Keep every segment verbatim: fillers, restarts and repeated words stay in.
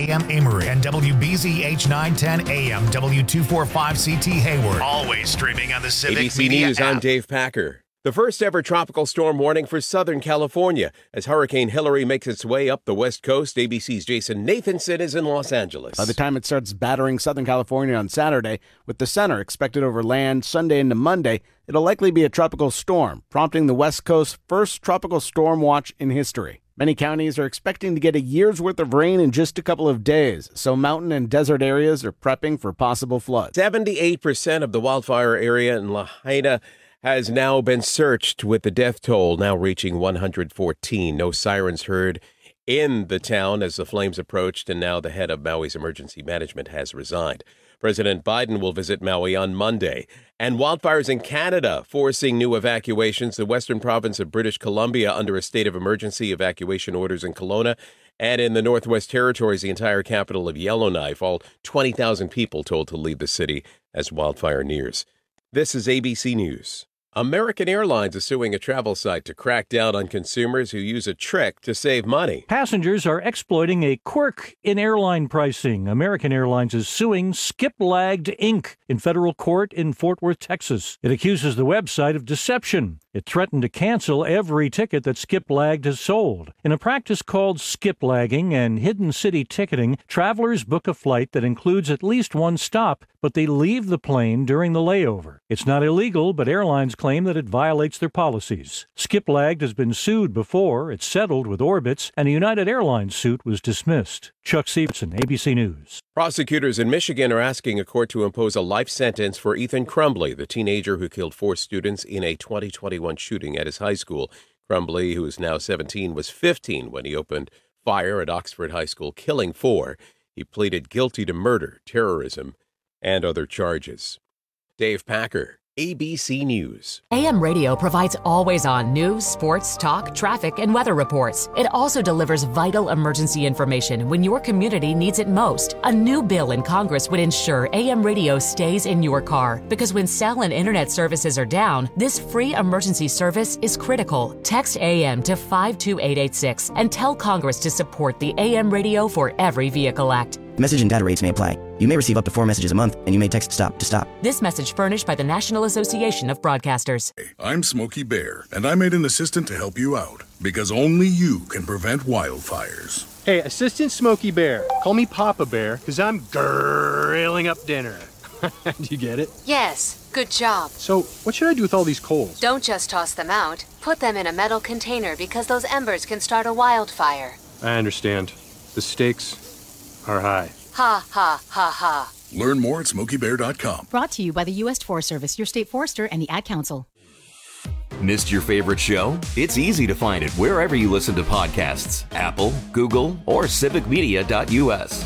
A M Amory and W B Z H nine ten A M W two forty-five C T Hayward. Always streaming on the Civic A B C Media News, app. I'm Dave Packer. The first ever tropical storm warning for Southern California. As Hurricane Hilary makes its way up the West Coast, A B C's Jason Nathanson is in Los Angeles. By the time it starts battering Southern California on Saturday, with the center expected over land Sunday into Monday, it'll likely be a tropical storm, prompting the West Coast's first tropical storm watch in history. Many counties are expecting to get a year's worth of rain in just a couple of days, so mountain and desert areas are prepping for possible floods. seventy-eight percent of the wildfire area in Lahaina has now been searched, with the death toll now reaching one hundred fourteen. No sirens heard in the town as the flames approached, and now the head of Maui's emergency management has resigned. President Biden will visit Maui on Monday. And wildfires in Canada forcing new evacuations. The western province of British Columbia under a state of emergency, evacuation orders in Kelowna. And in the Northwest Territories, the entire capital of Yellowknife, all twenty thousand people told to leave the city as wildfire nears. This is A B C News. American Airlines is suing a travel site to crack down on consumers who use a trick to save money. Passengers are exploiting a quirk in airline pricing. American Airlines is suing Skiplagged Incorporated in federal court in Fort Worth, Texas. It accuses the website of deception. It threatened to cancel every ticket that Skiplagged has sold. In a practice called skiplagging and hidden city ticketing, travelers book a flight that includes at least one stop, but they leave the plane during the layover. It's not illegal, but airlines claim that it violates their policies. Skiplagged has been sued before. It's settled with Orbitz, and a United Airlines suit was dismissed. Chuck Severson, A B C News. Prosecutors in Michigan are asking a court to impose a life sentence for Ethan Crumbley, the teenager who killed four students in a twenty twenty-one shooting at his high school. Crumbley, who is now seventeen, was fifteen when he opened fire at Oxford High School, killing four. He pleaded guilty to murder, terrorism, and other charges. Dave Packer, A B C News. A M Radio provides always-on news, sports, talk, traffic, and weather reports. It also delivers vital emergency information when your community needs it most. A new bill in Congress would ensure A M Radio stays in your car, because when cell and internet services are down, this free emergency service is critical. Text A M to five two eight eight six and tell Congress to support the A M Radio for Every Vehicle Act. Message and data rates may apply. You may receive up to four messages a month, and you may text STOP to stop. This message furnished by the National Association of Broadcasters. Hey, I'm Smokey Bear, and I made an assistant to help you out, because only you can prevent wildfires. Hey, Assistant Smokey Bear. Call me Papa Bear, because I'm grilling up dinner. Do you get it? Yes, good job. So, what should I do with all these coals? Don't just toss them out. Put them in a metal container, because those embers can start a wildfire. I understand. The stakes are high. Ha, ha, ha, ha. Learn more at smokey bear dot com. Brought to you by the U S Forest Service, your state forester, and the Ad Council. Missed your favorite show? It's easy to find it wherever you listen to podcasts. Apple, Google, or civic media dot U S.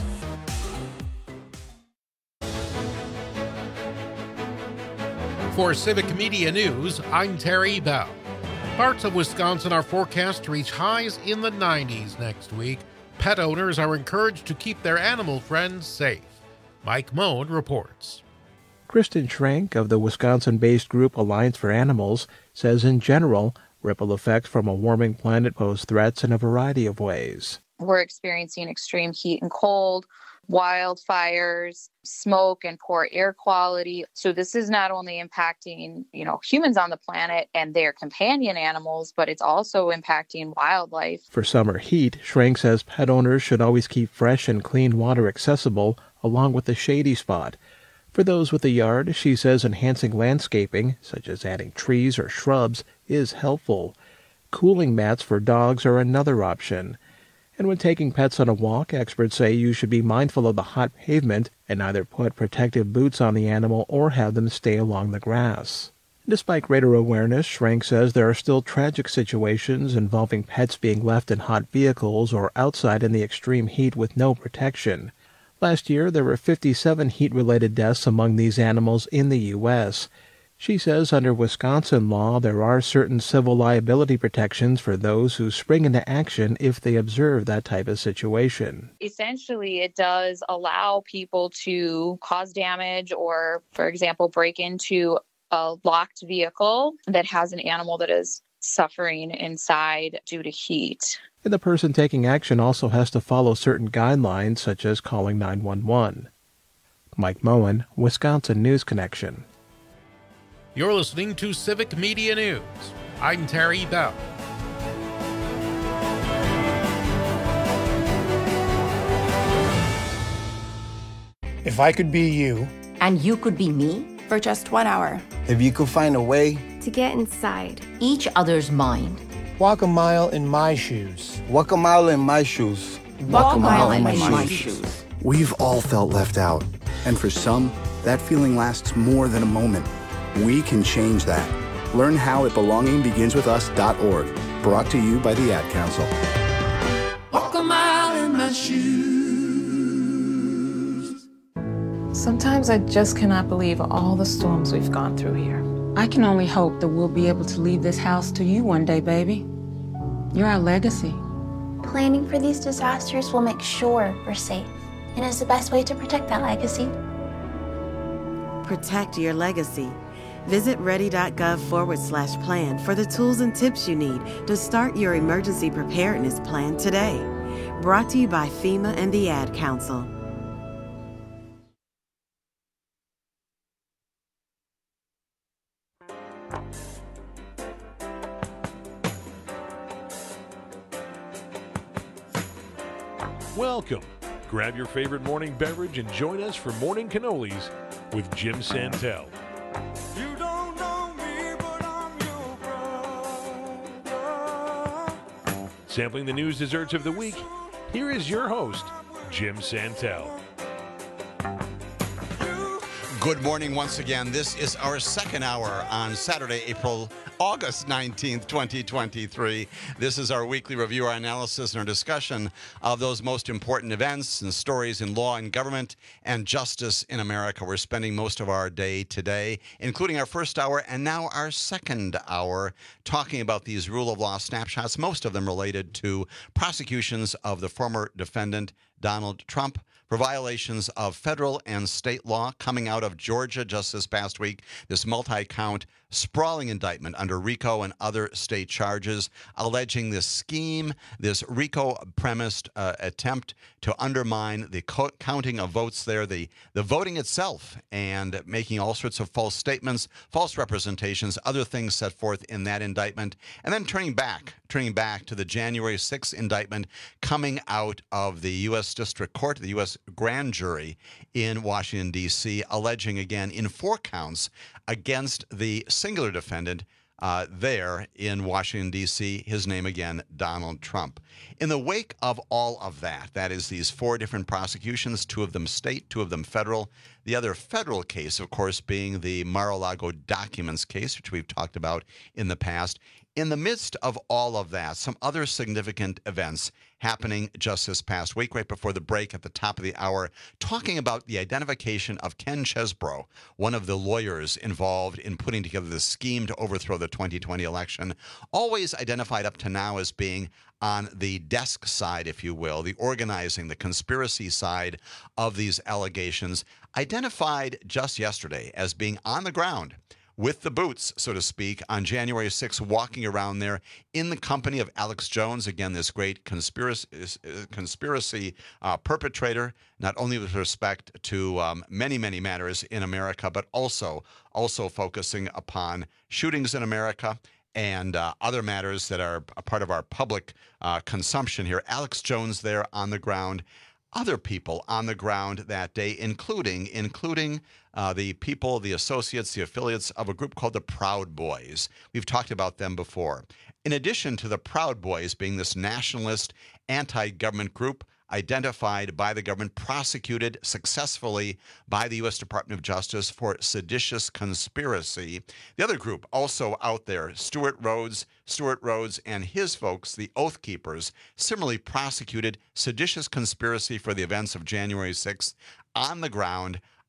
For Civic Media News, I'm Terry Bell. Parts of Wisconsin are forecast to reach highs in the nineties next week. Pet owners are encouraged to keep their animal friends safe. Mike Moen reports. Kristen Schrank of the Wisconsin-based group Alliance for Animals says in general, ripple effects from a warming planet pose threats in a variety of ways. We're experiencing extreme heat and cold, wildfires, smoke and poor air quality. So this is not only impacting, you know, humans on the planet and their companion animals, but it's also impacting wildlife. For summer heat, Schrank says pet owners should always keep fresh and clean water accessible, along with a shady spot. For those with a yard, she says enhancing landscaping, such as adding trees or shrubs, is helpful. Cooling mats for dogs are another option. And when taking pets on a walk, experts say you should be mindful of the hot pavement and either put protective boots on the animal or have them stay along the grass. Despite greater awareness, Schrank says there are still tragic situations involving pets being left in hot vehicles or outside in the extreme heat with no protection. Last year, there were fifty-seven heat-related deaths among these animals in the U S She says under Wisconsin law, there are certain civil liability protections for those who spring into action if they observe that type of situation. Essentially, it does allow people to cause damage or, for example, break into a locked vehicle that has an animal that is suffering inside due to heat. And the person taking action also has to follow certain guidelines, such as calling nine one one. Mike Moen, Wisconsin News Connection. You're listening to Civic Media News. I'm Terry Bell. If I could be you, and you could be me, for just one hour. If you could find a way to get inside each other's mind. Walk a mile in my shoes. Walk a mile in my shoes. Walk, Walk a mile, mile in my, my, my shoes. shoes. We've all felt left out. And for some, that feeling lasts more than a moment. We can change that. Learn how at belonging begins with us dot org. Brought to you by the Ad Council. Walk a mile in my shoes. Sometimes I just cannot believe all the storms we've gone through here. I can only hope that we'll be able to leave this house to you one day, baby. You're our legacy. Planning for these disasters will make sure we're safe, and is the best way to protect that legacy. Protect your legacy. Visit ready.gov forward slash plan for the tools and tips you need to start your emergency preparedness plan today. Brought to you by FEMA and the Ad Council. Welcome. Grab your favorite morning beverage and join us for Morning Cannolis with Jim Santel. You don't know me, but I'm your brother. Sampling the news desserts of the week, here is your host, Jim Santel. Good morning once again. This is our second hour on Saturday, April, August nineteenth, twenty twenty-three. This is our weekly review, our analysis, and our discussion of those most important events and stories in law and government and justice in America. We're spending most of our day today, including our first hour and now our second hour, talking about these rule of law snapshots, most of them related to prosecutions of the former defendant, Donald Trump, for violations of federal and state law coming out of Georgia just this past week. This multi-count sprawling indictment under RICO and other state charges alleging this scheme, this RICO-premised uh, attempt to undermine the co- counting of votes there, the, the voting itself, and making all sorts of false statements, false representations, other things set forth in that indictment, and then turning back, turning back to the January sixth indictment coming out of the U S District Court, the U S grand jury in Washington, D C, alleging again in four counts against the singular defendant uh, there in Washington, D C, his name again, Donald Trump. In the wake of all of that, that is these four different prosecutions, two of them state, two of them federal, the other federal case, of course, being the Mar-a-Lago documents case, which we've talked about in the past. In the midst of all of that, some other significant events happening just this past week, right before the break at the top of the hour, talking about the identification of Ken Chesebro, one of the lawyers involved in putting together the scheme to overthrow the twenty twenty election, always identified up to now as being on the desk side, if you will, the organizing, the conspiracy side of these allegations, identified just yesterday as being on the ground with the boots, so to speak, on January sixth, walking around there in the company of Alex Jones, again, this great conspiracy, conspiracy uh, perpetrator, not only with respect to um, many, many matters in America, but also, also focusing upon shootings in America and uh, other matters that are a part of our public uh, consumption here. Alex Jones there on the ground. Other people on the ground that day, including including uh, the people, the associates, the affiliates of a group called the Proud Boys. We've talked about them before. In addition to the Proud Boys being this nationalist, anti-government group identified by the government, prosecuted successfully by the U S Department of Justice for seditious conspiracy. The other group also out there, Stuart Rhodes, Stuart Rhodes and his folks, the Oath Keepers, similarly prosecuted seditious conspiracy for the events of January sixth on the ground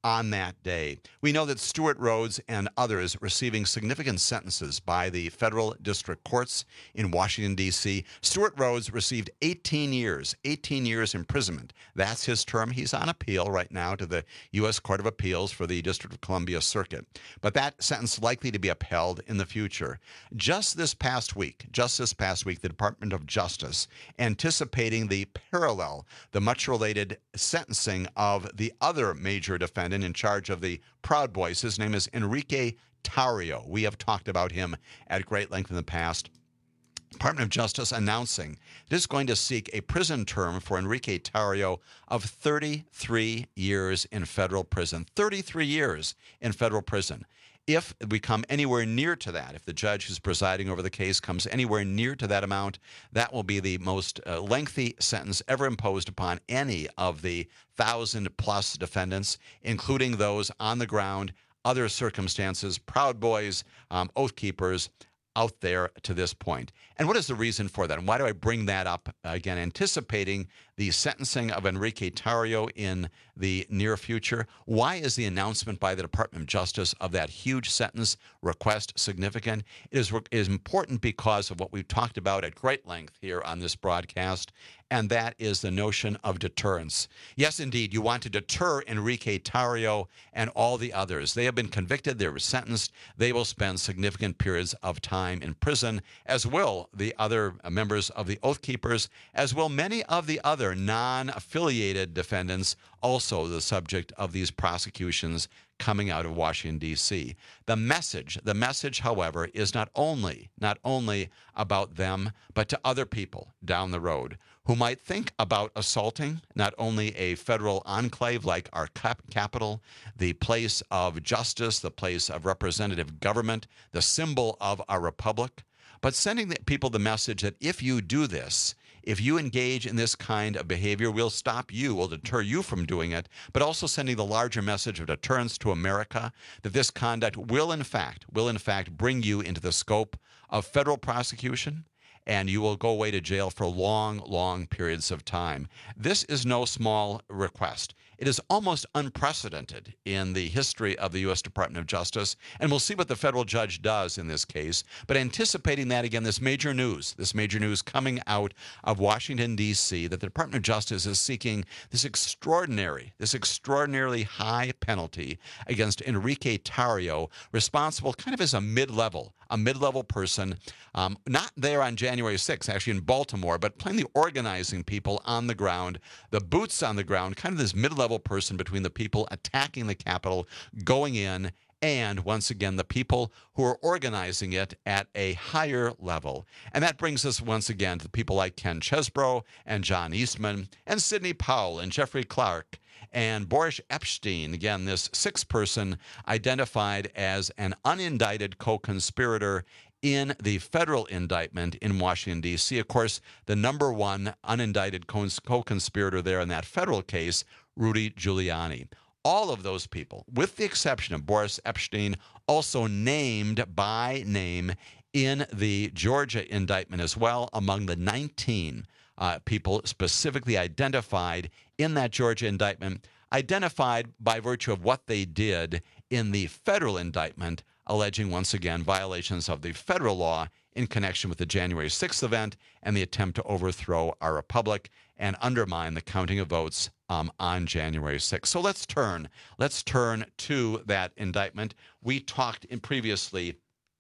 on that day. We know that Stewart Rhodes and others receiving significant sentences by the federal district courts in Washington, D C. Stewart Rhodes received eighteen years, eighteen years imprisonment. That's his term. He's on appeal right now to the U S Court of Appeals for the District of Columbia Circuit. But that sentence likely to be upheld in the future. Just this past week, just this past week, the Department of Justice, anticipating the parallel, the much related sentencing of the other major defendant in charge of the Proud Boys. His name is Enrique Tarrio. We have talked about him at great length in the past. Department of Justice announcing it is going to seek a prison term for Enrique Tarrio of thirty-three years in federal prison. thirty-three years in federal prison. If we come anywhere near to that, if the judge who's presiding over the case comes anywhere near to that amount, that will be the most uh, lengthy sentence ever imposed upon any of the thousand-plus defendants, including those on the ground, other circumstances, Proud Boys, um, Oath Keepers, out there to this point. And what is the reason for that? And why do I bring that up? Again, anticipating the sentencing of Enrique Tarrio in the near future. Why is the announcement by the Department of Justice of that huge sentence request significant? It is, it is important because of what we've talked about at great length here on this broadcast, and that is the notion of deterrence. Yes, indeed, you want to deter Enrique Tarrio and all the others. They have been convicted, they were sentenced, they will spend significant periods of time in prison, as will the other members of the Oath Keepers, as will many of the other non-affiliated defendants, also the subject of these prosecutions coming out of Washington, D C. The message, the message, however, is not only, not only about them, but to other people down the road who might think about assaulting not only a federal enclave like our cap- capital, the place of justice, the place of representative government, the symbol of our republic, but sending the people the message that if you do this, if you engage in this kind of behavior, we'll stop you, we'll deter you from doing it, but also sending the larger message of deterrence to America, that this conduct will in fact, will in fact bring you into the scope of federal prosecution, and you will go away to jail for long, long periods of time. This is no small request. It is almost unprecedented in the history of the U S Department of Justice, and we'll see what the federal judge does in this case. But anticipating that, again, this major news, this major news coming out of Washington, D C, that the Department of Justice is seeking this extraordinary, this extraordinarily high penalty against Enrique Tarrio, responsible kind of as a mid-level, a mid-level person, um, not there on January sixth, actually in Baltimore, but playing the organizing people on the ground, the boots on the ground, kind of this mid-level person between the people attacking the Capitol, going in, and once again, the people who are organizing it at a higher level. And that brings us once again to people like Ken Chesbrough and John Eastman and Sidney Powell and Jeffrey Clark and Boris Epshteyn, again, this sixth person identified as an unindicted co-conspirator in the federal indictment in Washington, D C. Of course, the number one unindicted co-conspirator there in that federal case, Rudy Giuliani. All of those people, with the exception of Boris Epshteyn, also named by name in the Georgia indictment as well, among the nineteen uh, people specifically identified in that Georgia indictment, identified by virtue of what they did in the federal indictment, alleging once again violations of the federal law in connection with the January sixth event and the attempt to overthrow our republic and undermine the counting of votes um, on January sixth. So let's turn, let's turn to that indictment. We talked in previously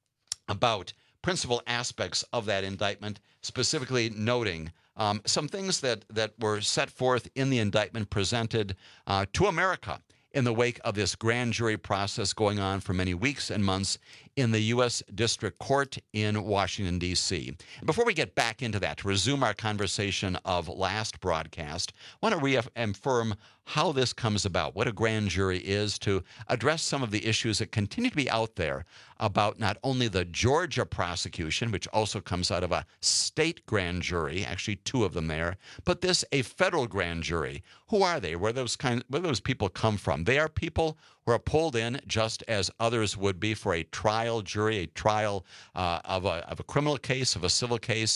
about principal aspects of that indictment, specifically noting um, some things that, that were set forth in the indictment presented uh, to America in the wake of this grand jury process going on for many weeks and months in the U S District Court in Washington, D C. Before we get back into that, to resume our conversation of last broadcast, I want to reaffirm how this comes about, what a grand jury is, to address some of the issues that continue to be out there about not only the Georgia prosecution, which also comes out of a state grand jury, actually two of them there, but this a federal grand jury. Who are they? Where those kind, where those people come from? They are people who are pulled in just as others would be for a trial jury, a trial uh, of a of a criminal case, of a civil case.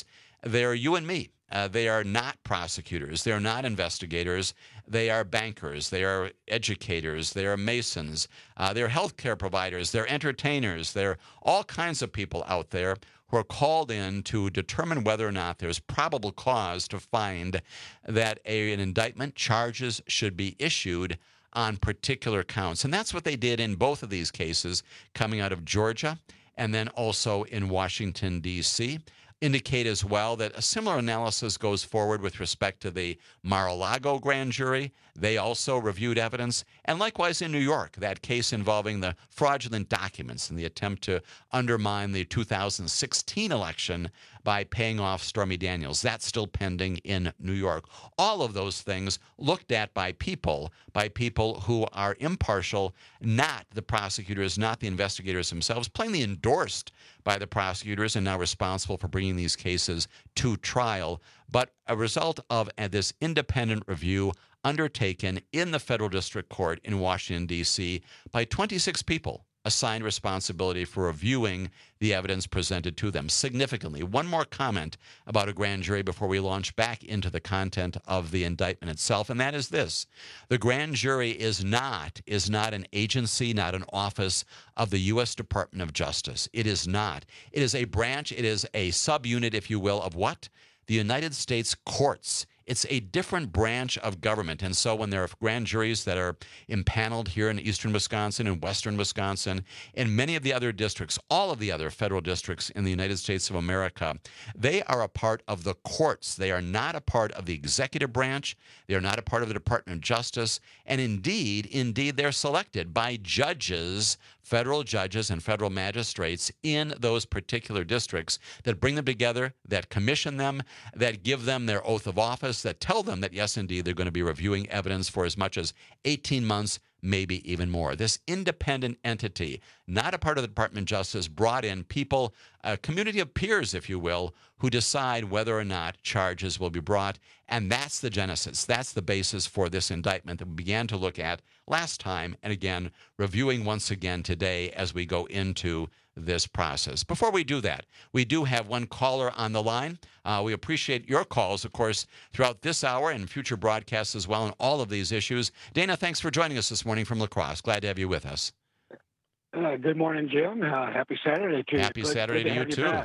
they're you and me. Uh, they are not prosecutors. They're not investigators. They are bankers. They are educators. They are masons. Uh, they're healthcare providers. They're entertainers. They're all kinds of people out there who are called in to determine whether or not there's probable cause to find that a, an indictment, charges should be issued on particular counts. And that's what they did in both of these cases, coming out of Georgia and then also in Washington, D C Indicate as well that a similar analysis goes forward with respect to the Mar-a-Lago grand jury. They also reviewed evidence. And likewise in New York, that case involving the fraudulent documents and the attempt to undermine the two thousand sixteen election by paying off Stormy Daniels. That's still pending in New York. All of those things looked at by people, by people who are impartial, not the prosecutors, not the investigators themselves, plainly endorsed by the prosecutors and now responsible for bringing these cases to trial, but a result of uh, this independent review undertaken in the federal district court in Washington, D C by twenty-six people assigned responsibility for reviewing the evidence presented to them. Significantly, one more comment about a grand jury before we launch back into the content of the indictment itself, and that is this. The grand jury is not, is not an agency, not an office of the U S Department of Justice. It is not. It is a branch, it is a subunit, if you will, of what? The United States courts. It's a different branch of government. And so when there are grand juries that are impaneled here in eastern Wisconsin and western Wisconsin, in many of the other districts, all of the other federal districts in the United States of America, they are a part of the courts. They are not a part of the executive branch. They are not a part of the Department of Justice. And indeed, indeed, they're selected by judges, federal judges and federal magistrates in those particular districts that bring them together, that commission them, that give them their oath of office, that tell them that, yes, indeed, they're going to be reviewing evidence for as much as eighteen months, maybe even more. This independent entity, not a part of the Department of Justice, brought in people, a community of peers, if you will, who decide whether or not charges will be brought. And that's the genesis. That's the basis for this indictment that we began to look at last time and, again, reviewing once again today as we go into this process. Before we do that, we do have one caller on the line. Uh, we appreciate your calls, of course, throughout this hour and future broadcasts as well on all of these issues. Dana, thanks for joining us this morning from La Crosse. Glad to have you with us. Uh, good morning, Jim. Uh, happy Saturday to you. Happy Good- Saturday good to you, have too. back.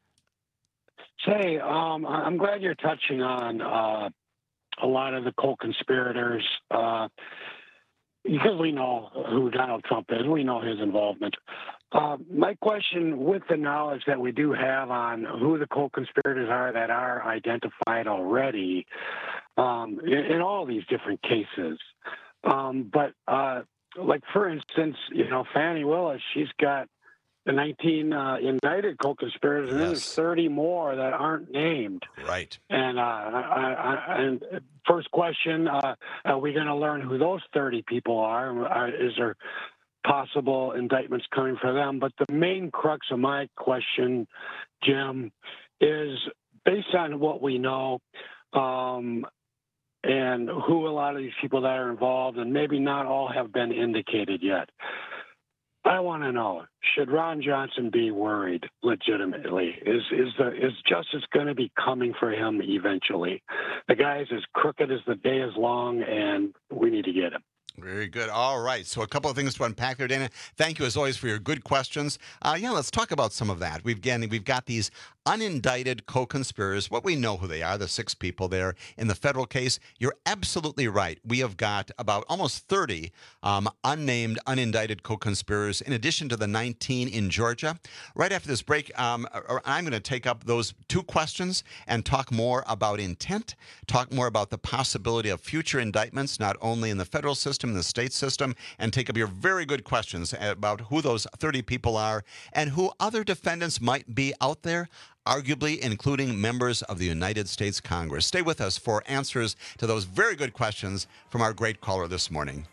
Say, um, I- I'm glad you're touching on uh, a lot of the co-conspirators uh, because we know who Donald Trump is. We know his involvement. Uh, my question, with the knowledge that we do have on who the co-conspirators are that are identified already um, in, in all these different cases, um, but uh, like, for instance, you know, Fannie Willis, she's got the nineteen uh, indicted co-conspirators, and then there's thirty more that aren't named. Right. And uh, I, I, and first question: uh, are we going to learn who those thirty people are? Are- Is there possible indictments coming for them? But the main crux of my question, Jim, is based on what we know um, and who a lot of these people that are involved, and maybe not all have been indicated yet. I want to know, should Ron Johnson be worried legitimately? Is is the is justice going to be coming for him eventually? The guy's as crooked as the day is long, and we need to get him. Very good. All right. So a couple of things to unpack there, Dana. Thank you, as always, for your good questions. Uh, yeah, let's talk about some of that. We've, again, we've got these unindicted co-conspirators. What we know who they are, the six people there in the federal case. You're absolutely right. We have got about almost thirty um, unnamed, unindicted co-conspirators, in addition to the nineteen in Georgia. Right after this break, um, I'm going to take up those two questions and talk more about intent, talk more about the possibility of future indictments, not only in the federal system, in the state system, and take up your very good questions about who those thirty people are and who other defendants might be out there, arguably including members of the United States Congress. Stay with us for answers to those very good questions from our great caller this morning.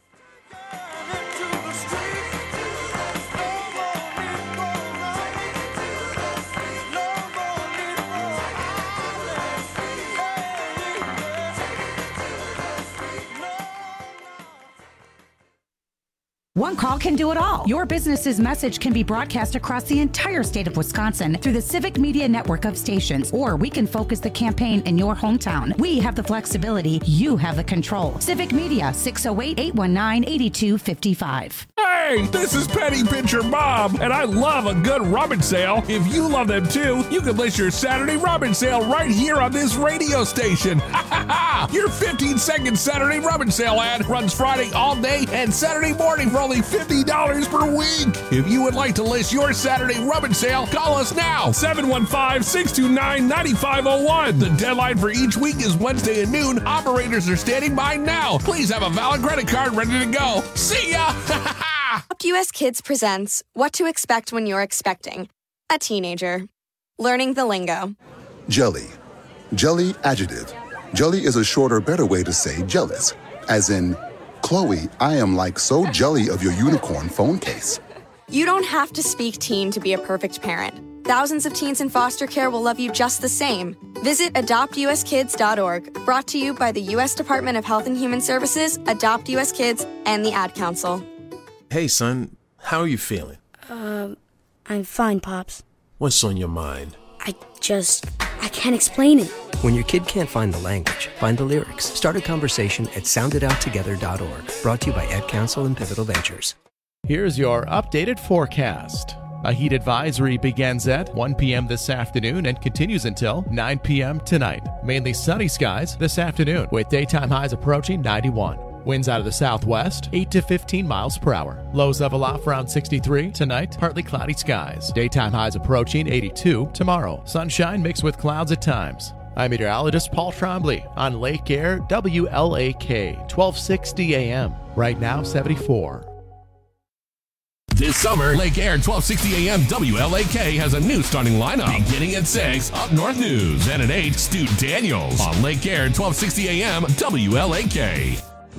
One call can do it all. Your business's message can be broadcast across the entire state of Wisconsin through the Civic Media network of stations, or we can focus the campaign in your hometown. We have the flexibility. You have the control. Civic Media, six oh eight, eight one nine, eight two five five. Hey, this is Penny Pincher Bob, and I love a good rummage sale. If you love them too, you can list your Saturday rummage sale right here on this radio station. Ha ha ha! Your fifteen second Saturday rummage sale ad runs Friday all day and Saturday morning for only fifty dollars per week. If you would like to list your Saturday rummage sale, call us now, seven one five, six two nine, nine five zero one. The deadline for each week is Wednesday at noon. Operators are standing by now. Please have a valid credit card ready to go. See ya! Adopt U S Kids presents What to Expect When You're Expecting a Teenager. Learning the lingo. Jelly. Jelly adjective. Jelly is a shorter, better way to say jealous. As in, Chloe, I am like so jelly of your unicorn phone case. You don't have to speak teen to be a perfect parent. Thousands of teens in foster care will love you just the same. Visit adopt u s kids dot org. Brought to you by the U S Department of Health and Human Services, Adopt U S Kids, and the Ad Council. Hey, son, how are you feeling? Um, I'm fine, Pops. What's on your mind? I just, I can't explain it. When your kid can't find the language, find the lyrics. Start a conversation at sound it out together dot org. Brought to you by Ad Council and Pivotal Ventures. Here's your updated forecast. A heat advisory begins at one p.m. this afternoon and continues until nine p.m. tonight. Mainly sunny skies this afternoon, with daytime highs approaching ninety-one. Winds out of the southwest, eight to fifteen miles per hour. Lows level off around sixty-three. Tonight, partly cloudy skies. Daytime highs approaching eighty-two. Tomorrow, sunshine mixed with clouds at times. I'm meteorologist Paul Trombley on Lake Air W L A K, twelve sixty A M. Right now, seventy-four. This summer, Lake Air twelve sixty A M W L A K has a new starting lineup. Beginning at six, Up North News. And at eight, Stu Daniels on Lake Air twelve sixty A M W L A K.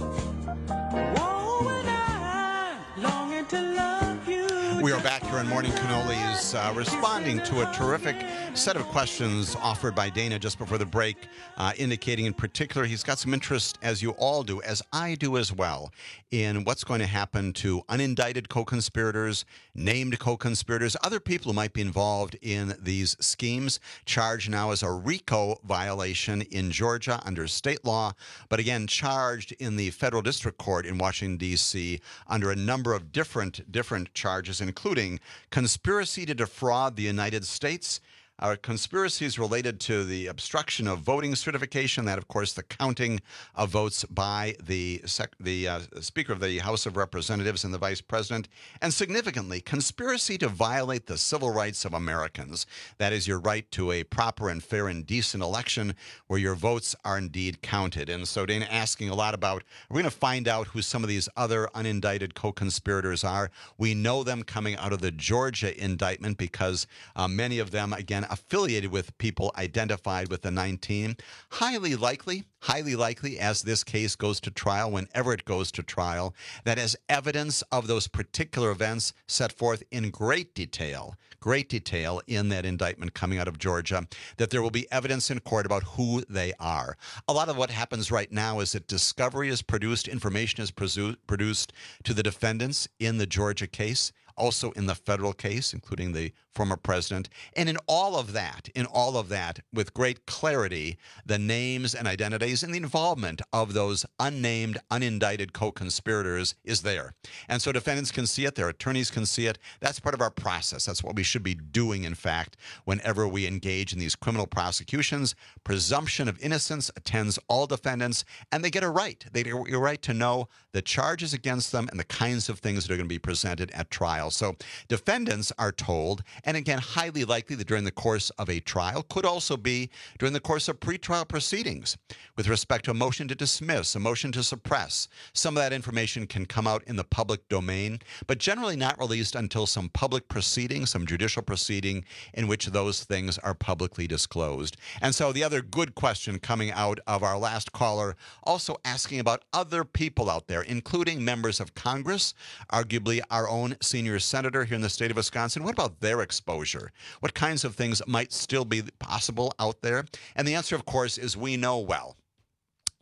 We are back here on Morning Cannolis, uh, responding to a terrific set of questions offered by Dana just before the break, uh, indicating in particular he's got some interest, as you all do, as I do as well, in what's going to happen to unindicted co-conspirators, named co-conspirators, other people who might be involved in these schemes, charged now as a RICO violation in Georgia under state law, but again charged in the federal district court in Washington, D C under a number of different, different charges, including conspiracy to defraud the United States, uh, conspiracies related to the obstruction of voting certification, that, of course, the counting of votes by the, sec- the uh, Speaker of the House of Representatives and the Vice President, and significantly, conspiracy to violate the civil rights of Americans. That is your right to a proper and fair and decent election where your votes are indeed counted. And so Dana asking a lot about, we're going to find out who some of these other unindicted co-conspirators are. We know them coming out of the Georgia indictment because uh, many of them, again, affiliated with people identified with the nineteen. Highly likely, highly likely, as this case goes to trial, whenever it goes to trial, that as evidence of those particular events set forth in great detail, great detail in that indictment coming out of Georgia, that there will be evidence in court about who they are. A lot of what happens right now is that discovery is produced, information is presu- produced to the defendants in the Georgia case, also in the federal case, including the former president. And in all of that, in all of that, with great clarity, the names and identities and the involvement of those unnamed, unindicted co-conspirators is there. And so defendants can see it, their attorneys can see it. That's part of our process. That's what we should be doing, in fact, whenever we engage in these criminal prosecutions. Presumption of innocence attends all defendants, and they get a right. They get a right to know the charges against them and the kinds of things that are going to be presented at trial. So defendants are told, and again, highly likely that during the course of a trial, could also be during the course of pretrial proceedings with respect to a motion to dismiss, a motion to suppress. Some of that information can come out in the public domain, but generally not released until some public proceeding, some judicial proceeding in which those things are publicly disclosed. And so the other good question coming out of our last caller, also asking about other people out there, including members of Congress, arguably our own senior senator here in the state of Wisconsin. What about their exposure? What kinds of things might still be possible out there? And the answer, of course, is we know well.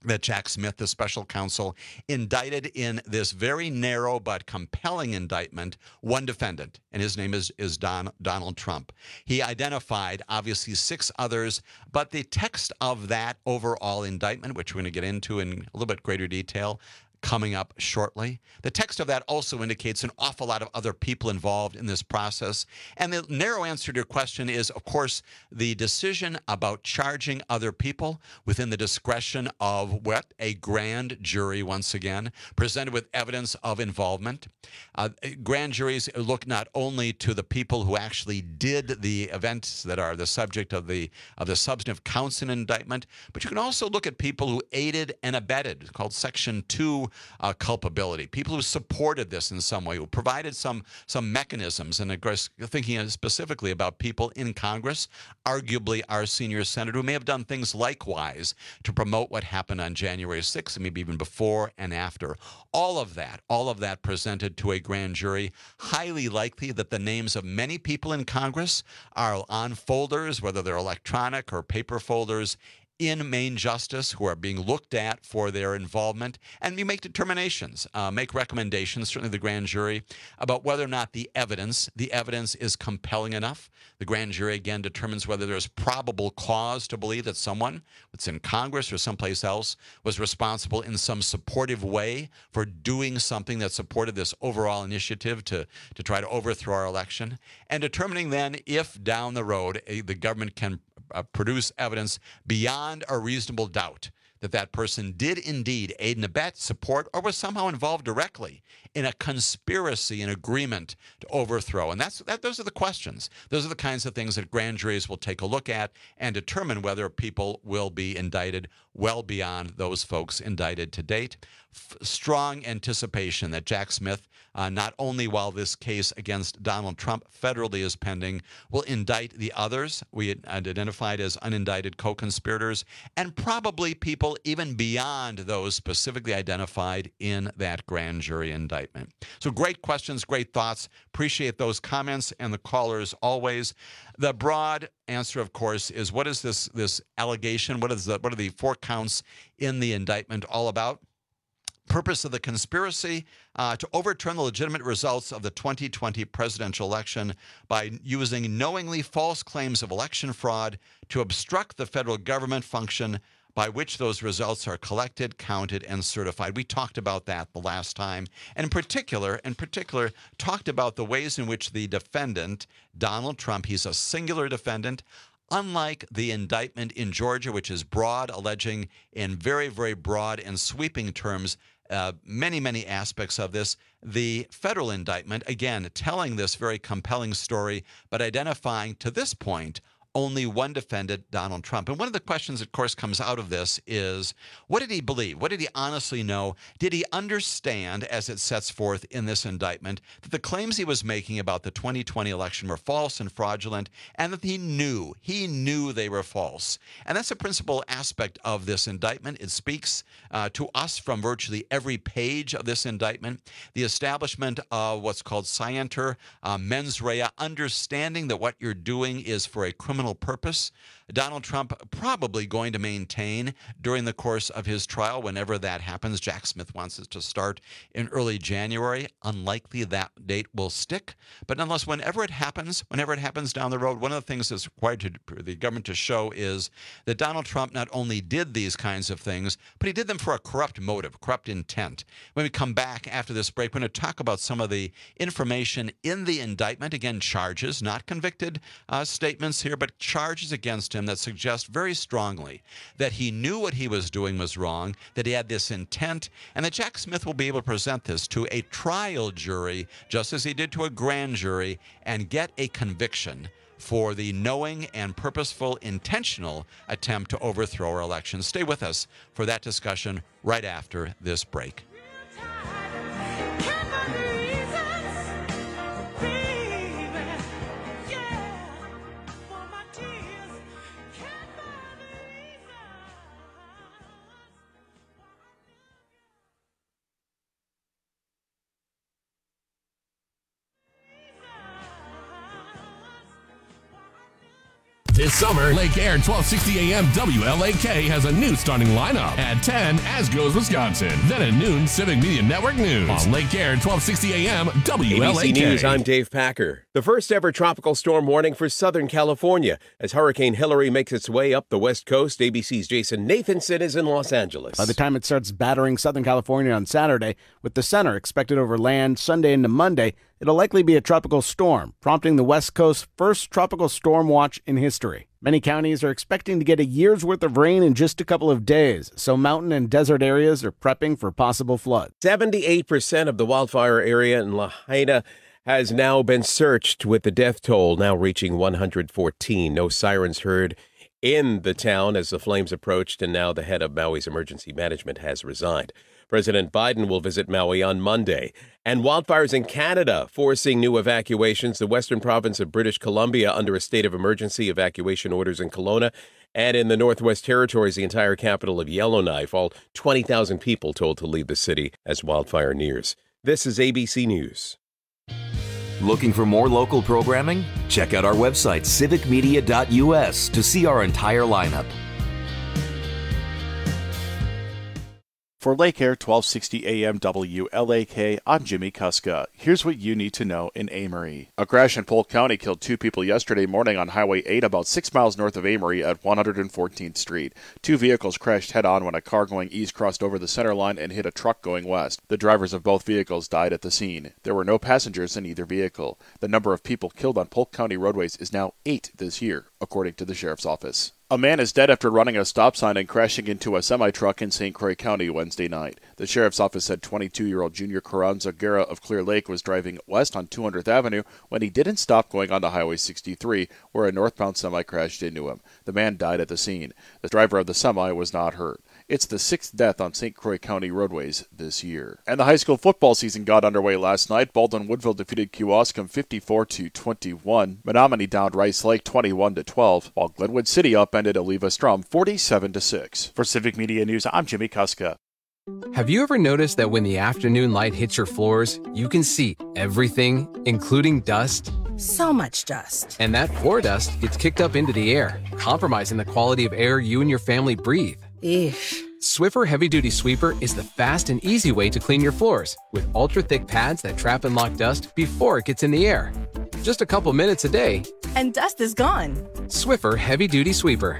that Jack Smith, the special counsel, indicted in this very narrow but compelling indictment one defendant, and his name is, is Don, Donald Trump. He identified, obviously, six others, but the text of that overall indictment, which we're going to get into in a little bit greater detail, coming up shortly. The text of that also indicates an awful lot of other people involved in this process. And the narrow answer to your question is, of course, the decision about charging other people within the discretion of what? A grand jury, once again, presented with evidence of involvement. Uh, grand juries look not only to the people who actually did the events that are the subject of the, of the substantive counts in indictment, but you can also look at people who aided and abetted, it's called Section two Uh, culpability, people who supported this in some way, who provided some some mechanisms, and of course thinking specifically about people in Congress, arguably our senior senator, who may have done things likewise to promote what happened on January sixth, and maybe even before and after. All of that, all of that presented to a grand jury, highly likely that the names of many people in Congress are on folders, whether they're electronic or paper folders, in Main Justice, who are being looked at for their involvement, and you make determinations, uh, make recommendations, certainly the grand jury, about whether or not the evidence, the evidence is compelling enough. The grand jury, again, determines whether there's probable cause to believe that someone that's in Congress or someplace else was responsible in some supportive way for doing something that supported this overall initiative to, to try to overthrow our election, and determining then if down the road a, the government can Uh, produce evidence beyond a reasonable doubt that that person did indeed aid and abet, support, or was somehow involved directly in a conspiracy, an agreement to overthrow. And that's that. Those are the questions. Those are the kinds of things that grand juries will take a look at and determine whether people will be indicted well beyond those folks indicted to date. F- strong anticipation that Jack Smith, uh, not only while this case against Donald Trump federally is pending, will indict the others we had identified as unindicted co-conspirators, and probably people even beyond those specifically identified in that grand jury indictment. So great questions, great thoughts. Appreciate those comments and the callers always. The broad answer, of course, is what is this this allegation? What is the what are the four counts in the indictment all about? Purpose of the conspiracy uh, to overturn the legitimate results of the twenty twenty presidential election by using knowingly false claims of election fraud to obstruct the federal government function by which those results are collected, counted, and certified. We talked about that the last time, and in particular, in particular, talked about the ways in which the defendant, Donald Trump, he's a singular defendant, unlike the indictment in Georgia, which is broad, alleging in very, very broad and sweeping terms uh, many, many aspects of this. The federal indictment, again, telling this very compelling story, but identifying to this point only one defendant, Donald Trump. And one of the questions, of course, comes out of this is, what did he believe? What did he honestly know? Did he understand, as it sets forth in this indictment, that the claims he was making about the twenty twenty election were false and fraudulent, and that he knew, he knew they were false? And that's a principal aspect of this indictment. It speaks uh, to us from virtually every page of this indictment. The establishment of what's called scienter, uh, mens rea, understanding that what you're doing is for a criminal purpose. Donald Trump probably going to maintain during the course of his trial, whenever that happens. Jack Smith wants it to start in early January. Unlikely that date will stick. But nonetheless, whenever it happens, whenever it happens down the road, one of the things that's required to, for the government to show is that Donald Trump not only did these kinds of things, but he did them for a corrupt motive, corrupt intent. When we come back after this break, we're going to talk about some of the information in the indictment. Again, charges, not convicted uh, statements here, but charges against him that suggest very strongly that he knew what he was doing was wrong, that he had this intent, and that Jack Smith will be able to present this to a trial jury, just as he did to a grand jury, and get a conviction for the knowing and purposeful, intentional attempt to overthrow our election. Stay with us for that discussion right after this break. This summer, Lake Air twelve sixty A M W L A K has a new starting lineup. At ten, As Goes Wisconsin. Then at noon, Civic Media Network News. On Lake Air twelve sixty A M W L A K. A B C News, I'm Dave Packer. The first ever tropical storm warning for Southern California as Hurricane Hillary makes its way up the West Coast. A B C's Jason Nathanson is in Los Angeles. By the time it starts battering Southern California on Saturday, with the center expected over land Sunday into Monday, it'll likely be a tropical storm, prompting the West Coast's first tropical storm watch in history. Many counties are expecting to get a year's worth of rain in just a couple of days, so mountain and desert areas are prepping for possible floods. seventy-eight percent of the wildfire area in Lahaina has now been searched, with the death toll now reaching one hundred fourteen. No sirens heard in the town as the flames approached, and now the head of Maui's emergency management has resigned. President Biden will visit Maui on Monday. And wildfires in Canada forcing new evacuations. The western province of British Columbia under a state of emergency, evacuation orders in Kelowna. And in the Northwest Territories, the entire capital of Yellowknife, all twenty thousand people told to leave the city as wildfire nears. This is A B C News. Looking for more local programming? Check out our website, civic media dot U S, to see our entire lineup. For Lake Air twelve sixty A M W L A K, I'm Jimmy Kuska. Here's what you need to know in Amory. A crash in Polk County killed two people yesterday morning on Highway eight, about six miles north of Amory at one hundred fourteenth Street. Two vehicles crashed head-on when a car going east crossed over the center line and hit a truck going west. The drivers of both vehicles died at the scene. There were no passengers in either vehicle. The number of people killed on Polk County roadways is now eight this year, according to the sheriff's office. A man is dead after running a stop sign and crashing into a semi-truck in Saint Croix County Wednesday night. The sheriff's office said twenty-two-year-old Junior Carranza Guerra of Clear Lake was driving west on two hundredth Avenue when he didn't stop going onto Highway sixty-three, where a northbound semi crashed into him. The man died at the scene. The driver of the semi was not hurt. It's the sixth death on Saint Croix County roadways this year. And the high school football season got underway last night. Baldwin-Woodville defeated Kewaskum fifty-four to twenty-one. Menominee downed Rice Lake twenty-one to twelve, while Glenwood City upended Oliva Strom forty-seven to six. For Civic Media News, I'm Jimmy Kuska. Have you ever noticed that when the afternoon light hits your floors, you can see everything, including dust? So much dust. And that floor dust gets kicked up into the air, compromising the quality of air you and your family breathe. Eesh. Swiffer Heavy Duty Sweeper is the fast and easy way to clean your floors, with ultra-thick pads that trap and lock dust before it gets in the air. Just a couple minutes a day, and dust is gone. Swiffer Heavy Duty Sweeper.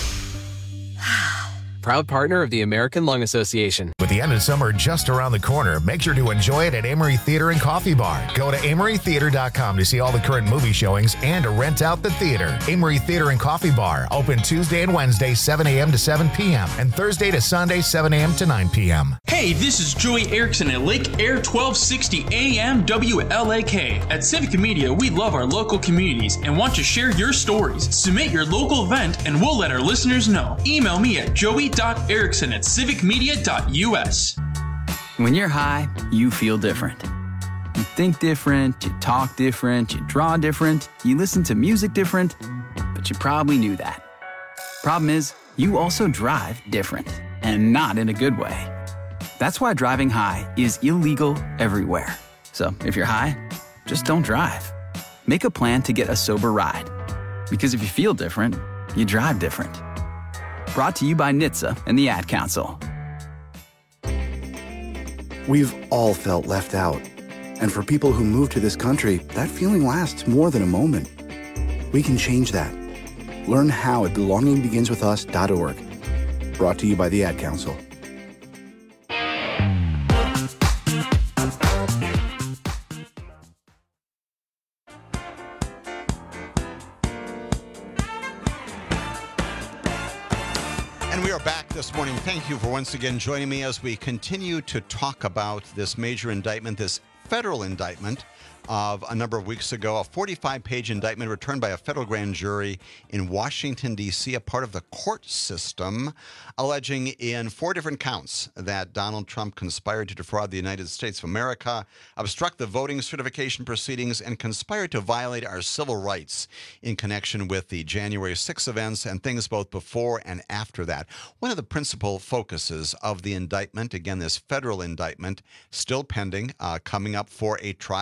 Proud partner of the American Lung Association. With the end of summer just around the corner, make sure to enjoy it at Amory Theater and Coffee Bar. Go to amory theater dot com to see all the current movie showings and to rent out the theater. Amory Theater and Coffee Bar, open Tuesday and Wednesday, seven a.m. to seven p.m. and Thursday to Sunday, seven a.m. to nine p.m. Hey, this is Joey Erickson at Lake Air twelve sixty A M W L A K. At Civic Media, we love our local communities and want to share your stories. Submit your local event and we'll let our listeners know. Email me at joey dot erickson at civic media dot U S. When you're high, you feel different. You think different, you talk different, you draw different, you listen to music different, but you probably knew that. Problem is, you also drive different, and not in a good way. That's why driving high is illegal everywhere. So if you're high, just don't drive. Make a plan to get a sober ride. Because if you feel different, you drive different. Brought to you by N H T S A and the Ad Council. We've all felt left out. And for people who move to this country, that feeling lasts more than a moment. We can change that. Learn how at belonging begins with us dot org. Brought to you by the Ad Council. This morning. Thank you for once again joining me as we continue to talk about this major indictment, this federal indictment of a number of weeks ago, a forty-five page indictment returned by a federal grand jury in Washington, D C, a part of the court system, alleging in four different counts that Donald Trump conspired to defraud the United States of America, obstruct the voting certification proceedings, and conspired to violate our civil rights in connection with the January sixth events and things both before and after that. One of the principal focuses of the indictment, again, this federal indictment, still pending, uh, coming up for a trial at some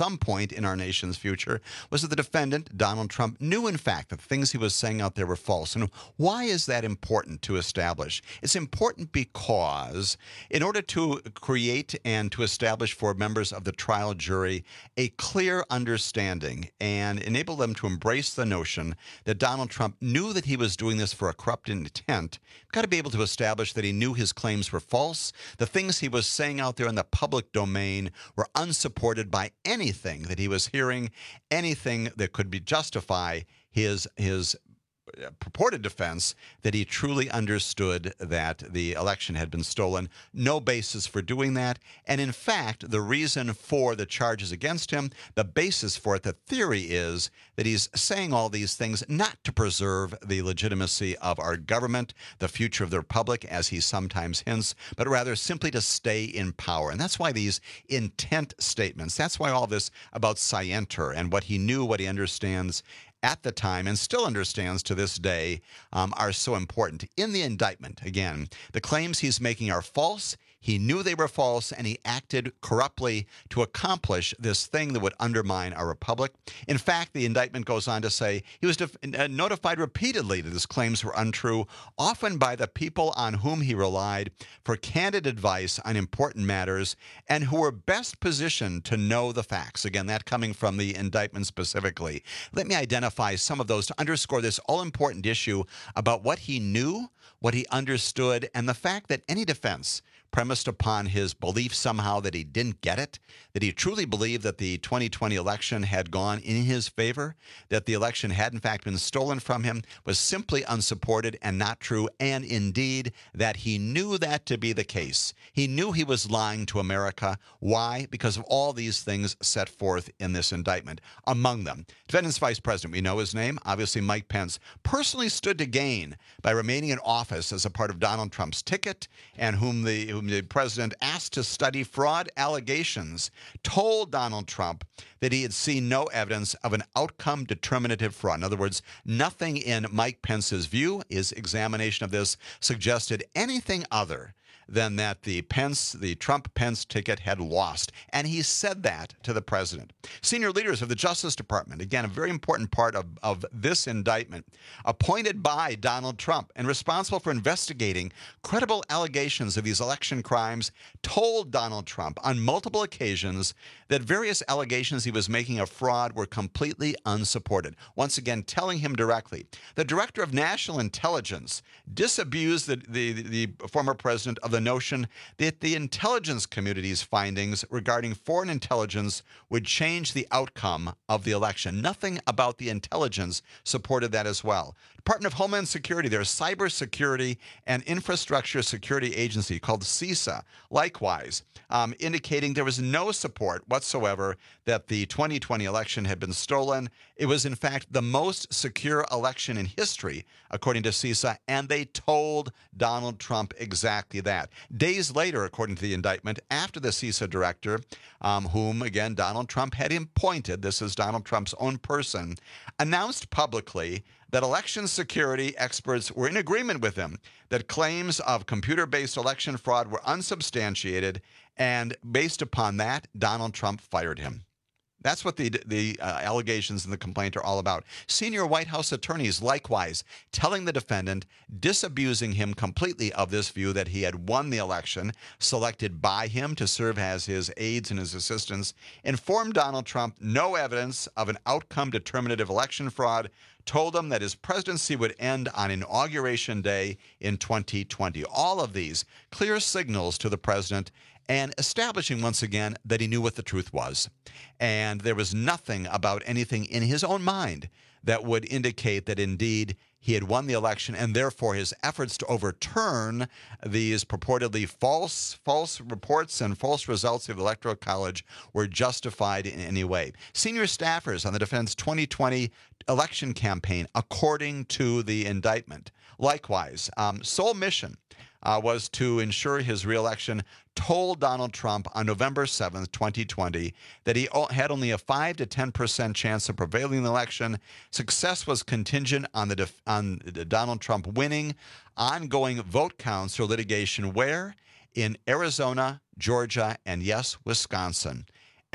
some point in our nation's future was that the defendant, Donald Trump, knew, in fact, that the things he was saying out there were false. And why is that important to establish? It's important because in order to create and to establish for members of the trial jury a clear understanding and enable them to embrace the notion that Donald Trump knew that he was doing this for a corrupt intent, you've got to be able to establish that he knew his claims were false. The things he was saying out there in the public domain were unsupported by anything that he was hearing, anything that could be justify his his purported defense that he truly understood that the election had been stolen. No basis for doing that. And in fact, the reason for the charges against him, the basis for it, the theory is that he's saying all these things not to preserve the legitimacy of our government, the future of the republic, as he sometimes hints, but rather simply to stay in power. And that's why these intent statements, that's why all this about scienter and what he knew, what he understands at the time and still understands to this day um, are so important. In the indictment, again, the claims he's making are false. He knew they were false, and he acted corruptly to accomplish this thing that would undermine our republic. In fact, the indictment goes on to say he was def- uh, notified repeatedly that his claims were untrue, often by the people on whom he relied for candid advice on important matters and who were best positioned to know the facts. Again, that coming from the indictment specifically. Let me identify some of those to underscore this all-important issue about what he knew, what he understood, and the fact that any defense premised upon his belief somehow that he didn't get it, that he truly believed that the twenty twenty election had gone in his favor, that the election had in fact been stolen from him, was simply unsupported and not true, and indeed that he knew that to be the case. He knew he was lying to America. Why? Because of all these things set forth in this indictment. Among them, defendant's vice president, we know his name, obviously Mike Pence, personally stood to gain by remaining in office as a part of Donald Trump's ticket, and whom the whom the president asked to study fraud allegations, told Donald Trump that he had seen no evidence of an outcome determinative fraud. In other words, nothing in Mike Pence's view, his examination of this, suggested anything other than that the Pence, the Trump-Pence ticket had lost. And he said that to the president. Senior leaders of the Justice Department, again, a very important part of, of this indictment, appointed by Donald Trump and responsible for investigating credible allegations of these election crimes, told Donald Trump on multiple occasions that various allegations he was making of fraud were completely unsupported. Once again, telling him directly. The director of national intelligence disabused the, the, the former president of the notion that the intelligence community's findings regarding foreign intelligence would change the outcome of the election. Nothing about the intelligence supported that as well. Department of Homeland Security, their Cybersecurity and Infrastructure Security Agency called CISA, likewise, um, indicating there was no support whatsoever that the twenty twenty election had been stolen. It was, in fact, the most secure election in history, according to CISA, and they told Donald Trump exactly that. Days later, according to the indictment, after the CISA director, um, whom, again, Donald Trump had appointed, this is Donald Trump's own person, announced publicly that election security experts were in agreement with him that claims of computer-based election fraud were unsubstantiated, and based upon that, Donald Trump fired him. That's what the the uh, allegations in the complaint are all about. Senior White House attorneys, likewise, telling the defendant, disabusing him completely of this view that he had won the election, selected by him to serve as his aides and his assistants, informed Donald Trump no evidence of an outcome determinative election fraud, told him that his presidency would end on Inauguration Day in twenty twenty. All of these clear signals to the president and establishing once again that he knew what the truth was. And there was nothing about anything in his own mind that would indicate that indeed he had won the election, and therefore his efforts to overturn these purportedly false false reports and false results of the Electoral College were justified in any way. Senior staffers on the defense twenty twenty election campaign, according to the indictment, likewise, um, sole mission uh, was to ensure his reelection, told Donald Trump on November seventh, twenty twenty, that he had only a five to ten percent chance of prevailing in the election. Success was contingent on the def- on Donald Trump winning ongoing vote counts or litigation where? In Arizona, Georgia, and yes, Wisconsin.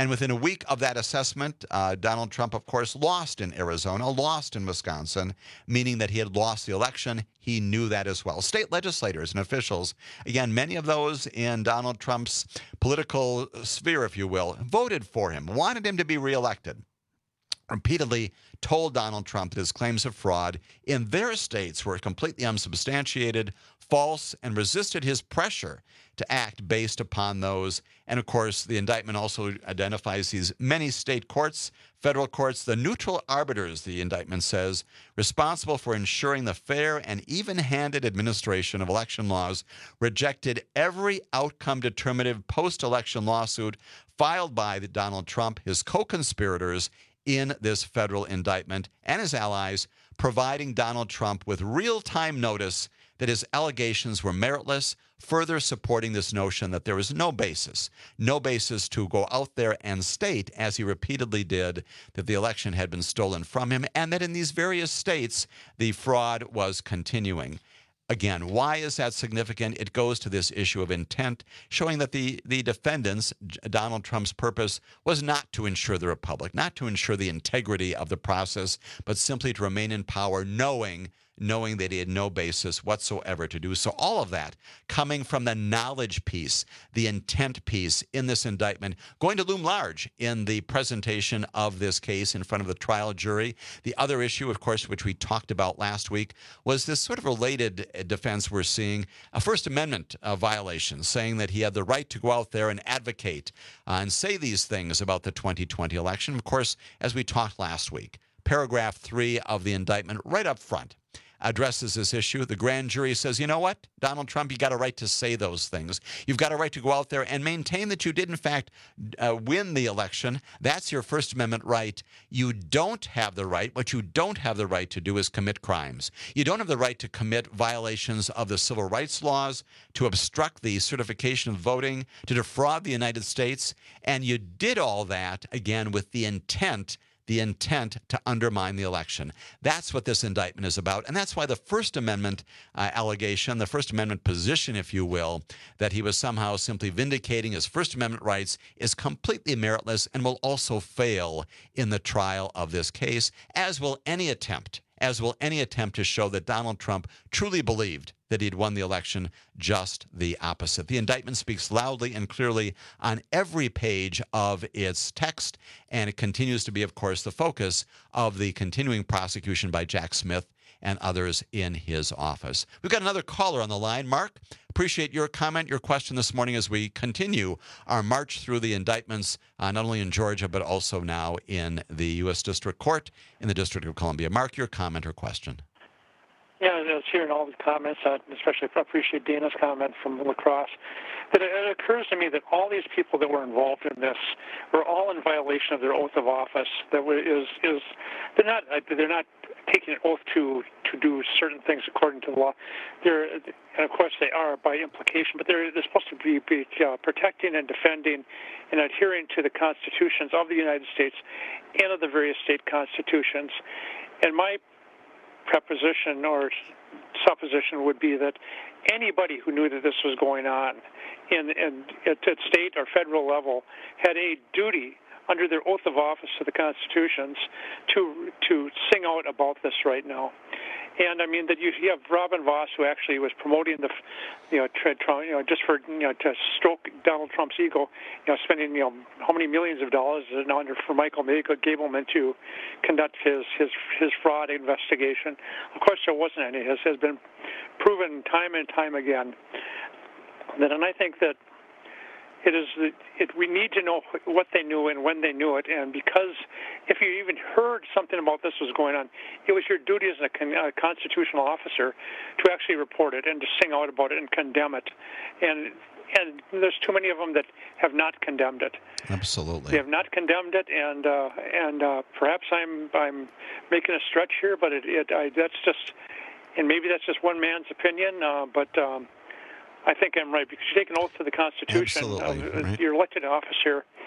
And within a week of that assessment, uh, Donald Trump, of course, lost in Arizona, lost in Wisconsin, meaning that he had lost the election. He knew that as well. State legislators and officials, again, many of those in Donald Trump's political sphere, if you will, voted for him, wanted him to be reelected. Repeatedly told Donald Trump that his claims of fraud in their states were completely unsubstantiated, false, and resisted his pressure to act based upon those. And of course, the indictment also identifies these many state courts, federal courts, the neutral arbiters, the indictment says, responsible for ensuring the fair and even-handed administration of election laws, rejected every outcome-determinative post-election lawsuit filed by Donald Trump, his co-conspirators, in this federal indictment, and his allies, providing Donald Trump with real-time notice that his allegations were meritless, further supporting this notion that there was no basis, no basis to go out there and state, as he repeatedly did, that the election had been stolen from him, and that in these various states, the fraud was continuing. Again, why is that significant? It goes to this issue of intent, showing that the, the defendants, Donald Trump's purpose was not to ensure the republic, not to ensure the integrity of the process, but simply to remain in power, knowing knowing that he had no basis whatsoever to do so. All of that coming from the knowledge piece, the intent piece in this indictment, going to loom large in the presentation of this case in front of the trial jury. The other issue, of course, which we talked about last week, was this sort of related defense we're seeing, a First Amendment uh, violation, saying that he had the right to go out there and advocate uh, and say these things about the twenty twenty election. Of course, as we talked last week, paragraph three of the indictment right up front addresses this issue. The grand jury says, you know what, Donald Trump, you got a right to say those things. You've got a right to go out there and maintain that you did, in fact, uh, win the election. That's your First Amendment right. You don't have the right. What you don't have the right to do is commit crimes. You don't have the right to commit violations of the civil rights laws, to obstruct the certification of voting, to defraud the United States. And you did all that, again, with the intent the intent to undermine the election. That's what this indictment is about, and that's why the First Amendment uh, allegation, the First Amendment position, if you will, that he was somehow simply vindicating his First Amendment rights is completely meritless and will also fail in the trial of this case, as will any attempt, as will any attempt to show that Donald Trump truly believed that he'd won the election. Just the opposite. The indictment speaks loudly and clearly on every page of its text, and it continues to be, of course, the focus of the continuing prosecution by Jack Smith and others in his office. We've got another caller on the line. Mark, appreciate your comment, your question this morning as we continue our march through the indictments, uh, not only in Georgia, but also now in the U S District Court in the District of Columbia. Mark, your comment or question. Yeah, I was hearing all the comments, uh, especially I appreciate Dana's comment from La Crosse. But it, it occurs to me that all these people that were involved in this were all in violation of their oath of office. That is, is they're not they're not taking an oath to to do certain things according to the law. They're, and of course they are by implication, but they're they're supposed to be, be uh, protecting and defending and adhering to the constitutions of the United States and of the various state constitutions. And my preposition or supposition would be that anybody who knew that this was going on in, in at, at state or federal level had a duty under their oath of office to the constitutions to to sing out about this right now. And I mean that you, you have Robin Vos, who actually was promoting the, you know, Trump, you know, just for you know to stroke Donald Trump's ego, you know, spending you know how many millions of dollars is now under for Michael Gableman to conduct his his his fraud investigation. Of course, there wasn't any. It has been proven time and time again. That, and I think that it is it, we need to know what they knew and when they knew it, and because if you even heard something about this was going on, it was your duty as a, con, a constitutional officer to actually report it and to sing out about it and condemn it. And and there's too many of them that have not condemned it. Absolutely, they have not condemned it, and uh, and uh, perhaps I'm I'm making a stretch here, but it, it I, that's just, and maybe that's just one man's opinion, uh, but. Um, I think I'm right, because you take an oath to the Constitution. Absolutely, Uh, right. You're elected office here,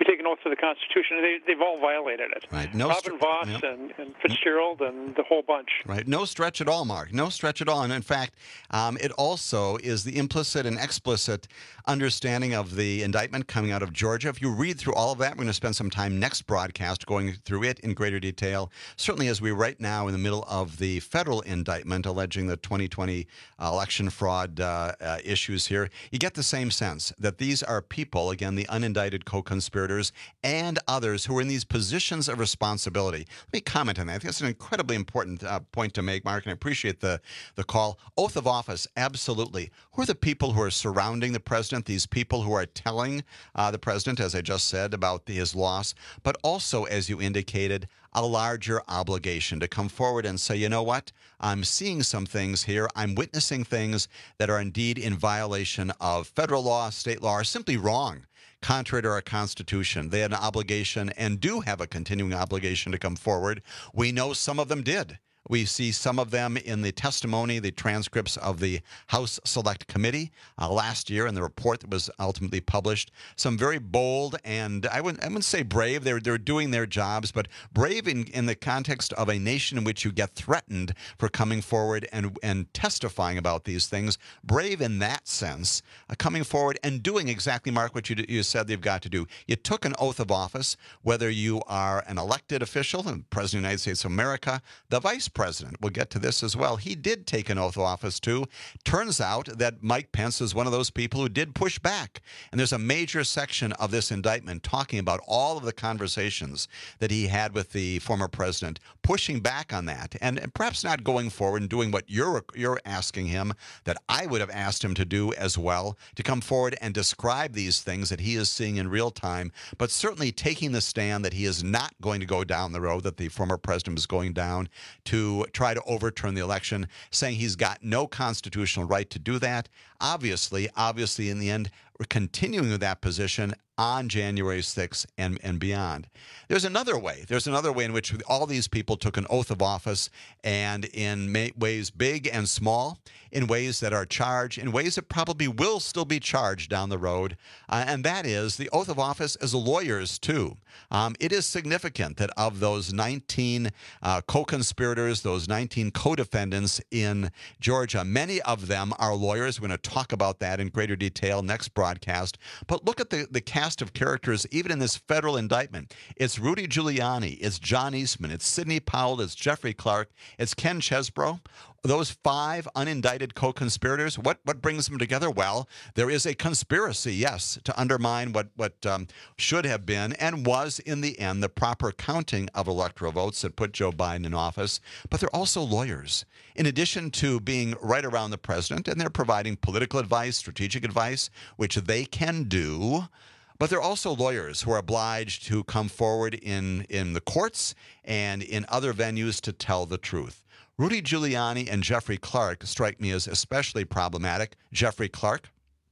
we take an oath to the Constitution, and they, they've all violated it. Right. No Robin str- Voss yep. and, and Fitzgerald and the whole bunch. Right. No stretch at all, Mark. No stretch at all. And in fact, um, it also is the implicit and explicit understanding of the indictment coming out of Georgia. If you read through all of that, we're going to spend some time next broadcast going through it in greater detail. Certainly as we're right now in the middle of the federal indictment alleging the twenty twenty uh, election fraud uh, uh, issues here, you get the same sense that these are people, again, the unindicted co-conspirators and others who are in these positions of responsibility. Let me comment on that. I think that's an incredibly important uh, point to make, Mark, and I appreciate the, the call. Oath of office, absolutely. Who are the people who are surrounding the president, these people who are telling uh, the president, as I just said, about the, his loss, but also, as you indicated, a larger obligation to come forward and say, you know what, I'm seeing some things here. I'm witnessing things that are indeed in violation of federal law, state law, or simply wrong, contrary to our Constitution. They had an obligation and do have a continuing obligation to come forward. We know some of them did. We see some of them in the testimony, the transcripts of the House Select Committee uh, last year in the report that was ultimately published. Some very bold and I wouldn't, I wouldn't say brave. They're, they're doing their jobs, but brave in, in the context of a nation in which you get threatened for coming forward and, and testifying about these things. Brave in that sense, uh, coming forward and doing exactly, Mark, what you, you said they've got to do. You took an oath of office, whether you are an elected official, the President of the United States of America, the Vice President. We'll get to this as well. He did take an oath of office, too. Turns out that Mike Pence is one of those people who did push back. And there's a major section of this indictment talking about all of the conversations that he had with the former president, pushing back on that, and, and perhaps not going forward and doing what you're, you're asking him, that I would have asked him to do as well, to come forward and describe these things that he is seeing in real time, but certainly taking the stand that he is not going to go down the road that the former president was going down to to try to overturn the election, saying he's got no constitutional right to do that. Obviously, obviously, in the end, we're continuing with that position on January sixth and, and beyond. There's another way. There's another way in which all these people took an oath of office, and in may, ways big and small, in ways that are charged, in ways that probably will still be charged down the road, uh, and that is the oath of office as lawyers, too. Um, it is significant that of those nineteen uh, co-conspirators, those nineteen co-defendants in Georgia, many of them are lawyers. We're going to talk about that in greater detail next broadcast. But look at the, the cast of characters, even in this federal indictment. It's Rudy Giuliani, it's John Eastman, it's Sidney Powell, it's Jeffrey Clark, it's Ken Chesebro. Those five unindicted co-conspirators, what, what brings them together? Well, there is a conspiracy, yes, to undermine what, what um, should have been and was, in the end, the proper counting of electoral votes that put Joe Biden in office. But they're also lawyers. In addition to being right around the president, and they're providing political advice, strategic advice, which they can do, but they're also lawyers who are obliged to come forward in, in the courts and in other venues to tell the truth. Rudy Giuliani and Jeffrey Clark strike me as especially problematic. Jeffrey Clark,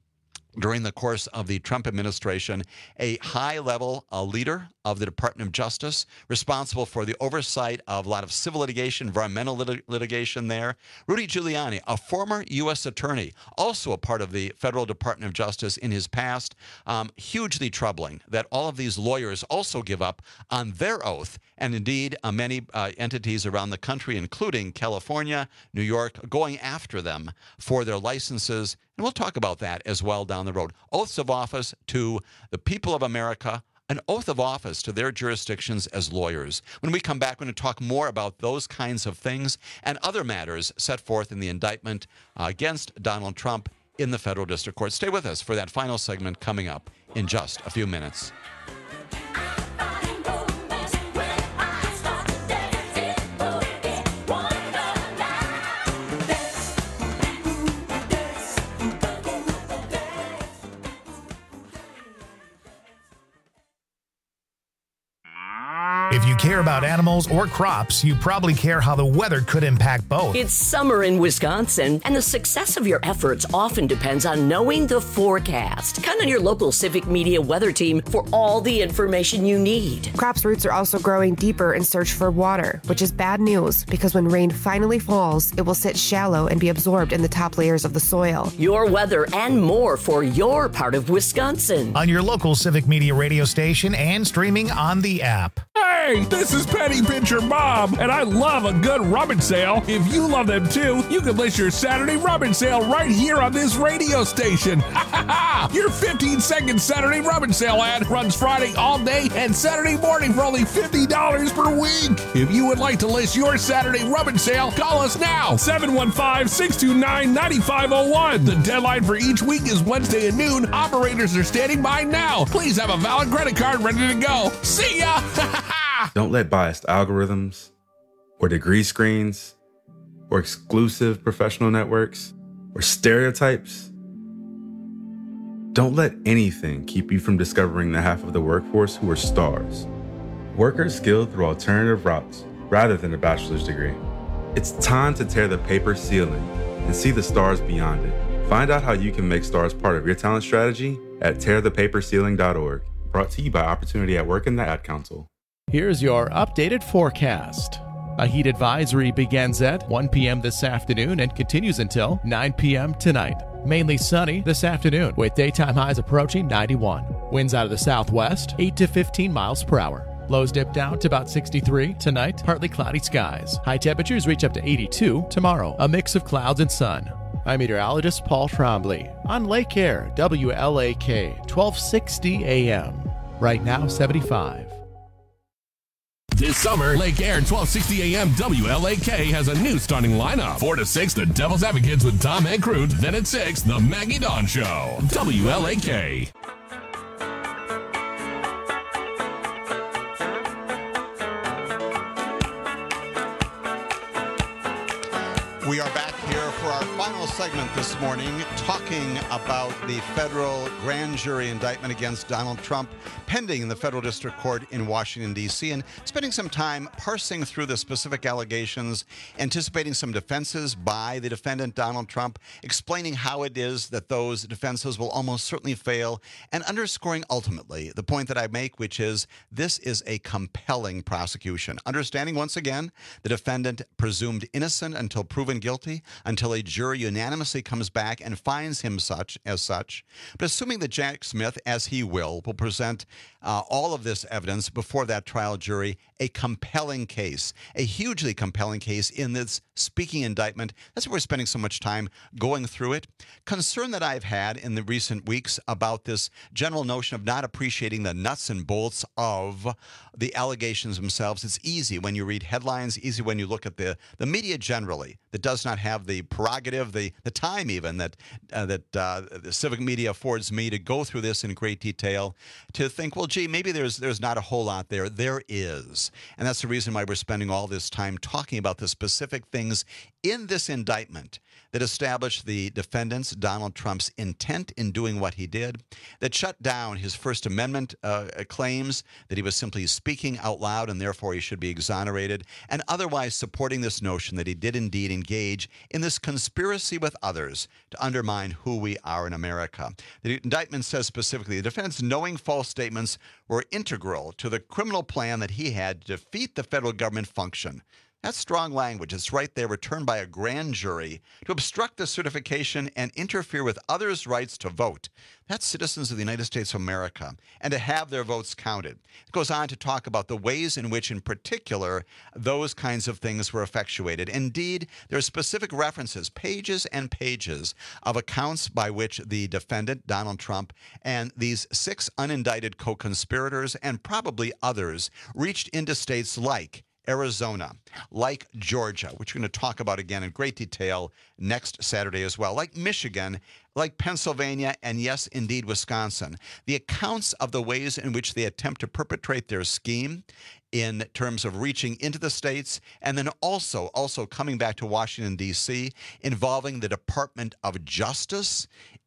during the course of the Trump administration, a high-level uh, leader of the Department of Justice, responsible for the oversight of a lot of civil litigation, environmental lit- litigation there. Rudy Giuliani, a former U S attorney, also a part of the Federal Department of Justice in his past. Um, hugely troubling that all of these lawyers also give up on their oath, and indeed uh, many uh, entities around the country, including California, New York, going after them for their licenses. And we'll talk about that as well down the road. Oaths of office to the people of America, an oath of office to their jurisdictions as lawyers. When we come back, we're going to talk more about those kinds of things and other matters set forth in the indictment uh, against Donald Trump in the federal district court. Stay with us for that final segment coming up in just a few minutes. If you care about animals or crops, you probably care how the weather could impact both. It's summer in Wisconsin, and the success of your efforts often depends on knowing the forecast. Count on your local Civic Media weather team for all the information you need. Crops' roots are also growing deeper in search for water, which is bad news because when rain finally falls, it will sit shallow and be absorbed in the top layers of the soil. Your weather and more for your part of Wisconsin. On your local Civic Media radio station and streaming on the app. Hey, this is Penny Pincher Bob, and I love a good rummage sale. If you love them too, you can list your Saturday rummage sale right here on this radio station. Ha ha ha! Your fifteen second Saturday rummage sale ad runs Friday all day and Saturday morning for only fifty dollars per week. If you would like to list your Saturday rummage sale, call us now, seven one five, six two nine, nine five zero one. The deadline for each week is Wednesday at noon. Operators are standing by now. Please have a valid credit card ready to go. See ya! Don't let biased algorithms or degree screens or exclusive professional networks or stereotypes, don't let anything keep you from discovering the half of the workforce who are stars. Workers skilled through alternative routes rather than a bachelor's degree. It's time to tear the paper ceiling and see the stars beyond it. Find out how you can make stars part of your talent strategy at tear the paper ceiling dot org. Brought to you by Opportunity at Work and the Ad Council. Here's your updated forecast. A heat advisory begins at one p.m. this afternoon and continues until nine p.m. tonight. Mainly sunny this afternoon with daytime highs approaching ninety-one. Winds out of the southwest, eight to fifteen miles per hour. Lows dip down to about sixty-three. Tonight, partly cloudy skies. High temperatures reach up to eighty-two. Tomorrow, a mix of clouds and sun. I'm meteorologist Paul Trombley on Lake Air, W L A K, twelve sixty A M. Right now, seventy-five. This summer, Lake Air twelve sixty A M W L A K has a new starting lineup. four to six, the Devil's Advocates with Tom Ankroot. Then at six, the Maggie Dawn Show. W L A K. We are back here for our final segment this morning, talking about the federal grand jury indictment against Donald Trump pending in the federal district court in Washington, D C, and spending some time parsing through the specific allegations, anticipating some defenses by the defendant, Donald Trump, explaining how it is that those defenses will almost certainly fail, and underscoring ultimately the point that I make, which is this is a compelling prosecution. Understanding once again the defendant presumed innocent until proven guilty, until a jury unanimously comes back and finds him such as such. But assuming that Jack Smith, as he will, will present uh, all of this evidence before that trial jury, a compelling case, a hugely compelling case in this speaking indictment. That's why we're spending so much time going through it. Concern that I've had in the recent weeks about this general notion of not appreciating the nuts and bolts of the allegations themselves. It's easy when you read headlines, easy when you look at the, the media generally that does not have the prerogative, the, the time even that, uh, that uh, the civic media affords me to go through this in great detail, to think, well, gee, maybe there's, there's not a whole lot there. There is. And that's the reason why we're spending all this time talking about the specific things in this indictment that established the defendant's, Donald Trump's, intent in doing what he did, that shut down his First Amendment uh, claims that he was simply speaking out loud and therefore he should be exonerated, and otherwise supporting this notion that he did indeed engage in this conspiracy with others to undermine who we are in America. The indictment says specifically the defendant's knowing false statements were integral to the criminal plan that he had to defeat the federal government function. That's strong language. It's right there, returned by a grand jury to obstruct the certification and interfere with others' rights to vote. That's citizens of the United States of America, and to have their votes counted. It goes on to talk about the ways in which, in particular, those kinds of things were effectuated. Indeed, there are specific references, pages and pages, of accounts by which the defendant, Donald Trump, and these six unindicted co-conspirators, and probably others, reached into states like Arizona, like Georgia, which we're going to talk about again in great detail next Saturday as well, like Michigan, like Pennsylvania, and yes, indeed, Wisconsin. The accounts of the ways in which they attempt to perpetrate their scheme in terms of reaching into the states, and then also, also coming back to Washington, D C, involving the Department of Justice,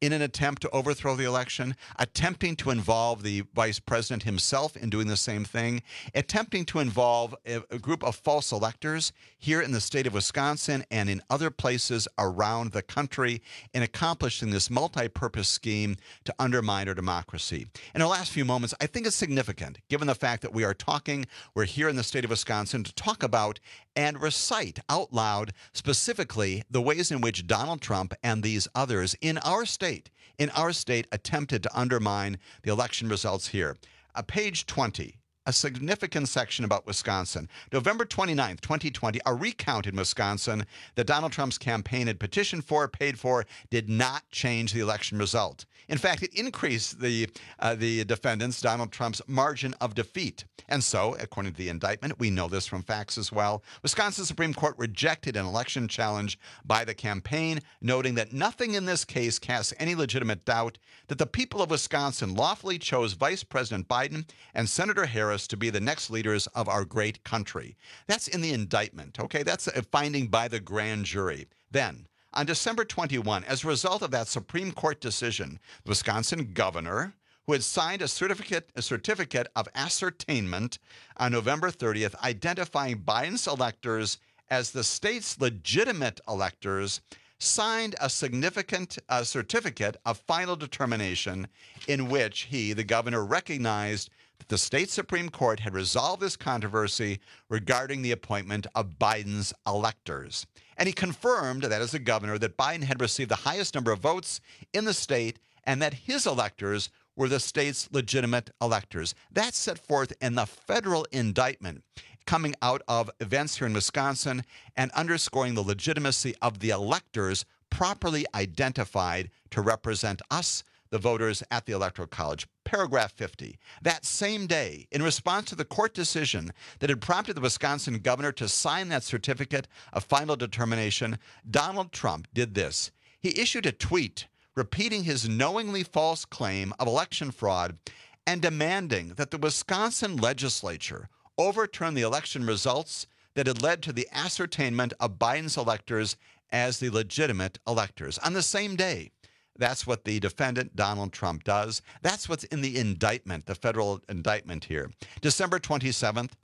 in an attempt to overthrow the election, attempting to involve the vice president himself in doing the same thing, attempting to involve a, a group of false electors here in the state of Wisconsin and in other places around the country in accomplishing this multi-purpose scheme to undermine our democracy. In the last few moments, I think it's significant, given the fact that we are talking, we're here in the state of Wisconsin to talk about and recite out loud specifically the ways in which Donald Trump and these others in our state in our state attempted to undermine the election results here. Uh, page twenty, a significant section about Wisconsin. November twenty-ninth, twenty twenty, a recount in Wisconsin that Donald Trump's campaign had petitioned for, paid for, did not change the election result. In fact, it increased the uh, the defendants, Donald Trump's margin of defeat. And so, according to the indictment, we know this from facts as well, Wisconsin Supreme Court rejected an election challenge by the campaign, noting that nothing in this case casts any legitimate doubt that the people of Wisconsin lawfully chose Vice President Biden and Senator Harris to be the next leaders of our great country. That's in the indictment, okay? That's a finding by the grand jury. Then, on December twenty-first, as a result of that Supreme Court decision, the Wisconsin governor, who had signed a certificate, a certificate of ascertainment on November thirtieth, identifying Biden's electors as the state's legitimate electors, signed a significant uh, certificate of final determination in which he, the governor, recognized that the state Supreme Court had resolved this controversy regarding the appointment of Biden's electors. And he confirmed that as the governor, that Biden had received the highest number of votes in the state and that his electors were the state's legitimate electors. That's set forth in the federal indictment coming out of events here in Wisconsin and underscoring the legitimacy of the electors properly identified to represent us, the voters at the Electoral College. Paragraph fifty. That same day, in response to the court decision that had prompted the Wisconsin governor to sign that certificate of final determination, Donald Trump did this. He issued a tweet repeating his knowingly false claim of election fraud and demanding that the Wisconsin legislature overturn the election results that had led to the ascertainment of Biden's electors as the legitimate electors. On the same day, that's what the defendant, Donald Trump, does. That's what's in the indictment, the federal indictment here. December twenty-seventh,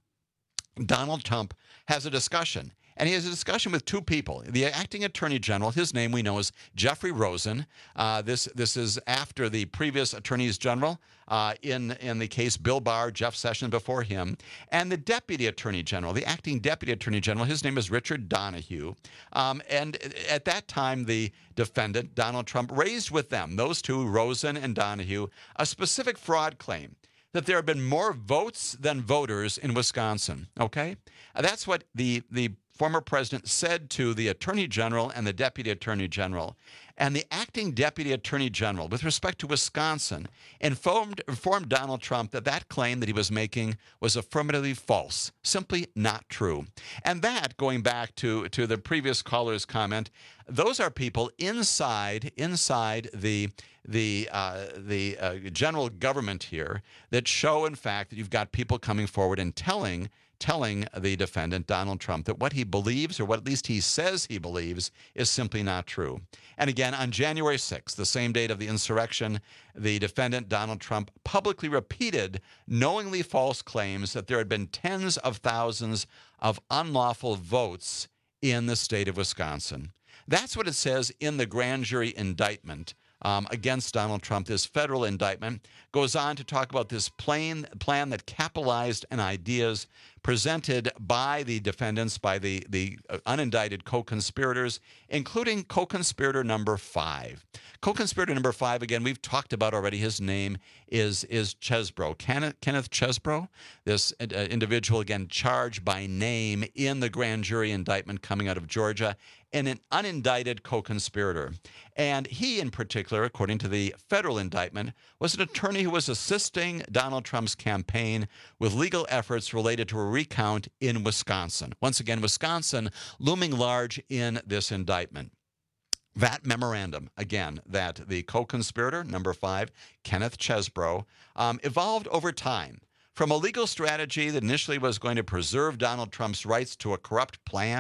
Donald Trump has a discussion. And he has a discussion with two people. The acting attorney general, his name we know is Jeffrey Rosen. Uh, this this is after the previous attorneys general uh, in, in the case Bill Barr, Jeff Sessions before him. And the deputy attorney general, the acting deputy attorney general, his name is Richard Donoghue. Um, and at that time, the defendant, Donald Trump, raised with them, those two, Rosen and Donoghue, a specific fraud claim that there have been more votes than voters in Wisconsin, okay? Uh, that's what the the former president said to the attorney general and the deputy attorney general. And the acting deputy attorney general, with respect to Wisconsin, informed, informed Donald Trump that that claim that he was making was affirmatively false, simply not true. And that, going back to, to the previous caller's comment, those are people inside inside the the uh, the uh, general government here that show, in fact, that you've got people coming forward and telling telling the defendant, Donald Trump, that what he believes, or what at least he says he believes, is simply not true. And again, on January sixth, the same date of the insurrection, the defendant, Donald Trump, publicly repeated knowingly false claims that there had been tens of thousands of unlawful votes in the state of Wisconsin. That's what it says in the grand jury indictment Um, against Donald Trump. This federal indictment goes on to talk about this plan, plan that capitalized on ideas presented by the defendants, by the, the unindicted co-conspirators, including co-conspirator number five. Co-conspirator number five, again, we've talked about already. His name is, is Chesebro, Kenneth, Kenneth Chesebro, this uh, individual, again, charged by name in the grand jury indictment coming out of Georgia, and an unindicted co-conspirator. And he, in particular, according to the federal indictment, was an attorney who was assisting Donald Trump's campaign with legal efforts related to a recount in Wisconsin. Once again, Wisconsin looming large in this indictment. That memorandum, again, that the co-conspirator, number five, Kenneth Chesebro, um, evolved over time from a legal strategy that initially was going to preserve Donald Trump's rights to a corrupt plan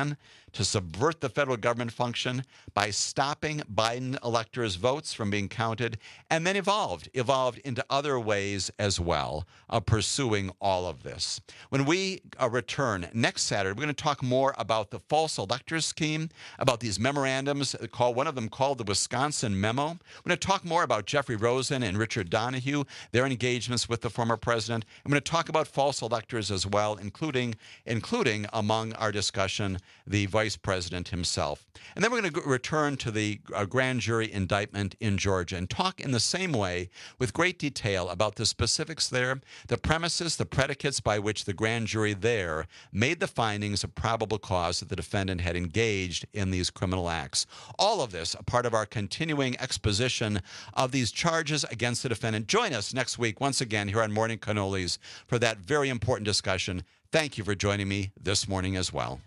to subvert the federal government function by stopping Biden electors' votes from being counted, and then evolved, evolved into other ways as well of pursuing all of this. When we uh, return next Saturday, we're going to talk more about the false electors scheme, about these memorandums, called, one of them called the Wisconsin Memo. We're going to talk more about Jeffrey Rosen and Richard Donahue, their engagements with the former president. I'm going to talk about false electors as well, including, including among our discussion, the vice president himself. And then we're going to return to the uh, grand jury indictment in Georgia and talk in the same way with great detail about the specifics there, the premises, the predicates by which the grand jury there made the findings of probable cause that the defendant had engaged in these criminal acts. All of this a part of our continuing exposition of these charges against the defendant. Join us next week once again here on Morning Cannolis for that very important discussion. Thank you for joining me this morning as well.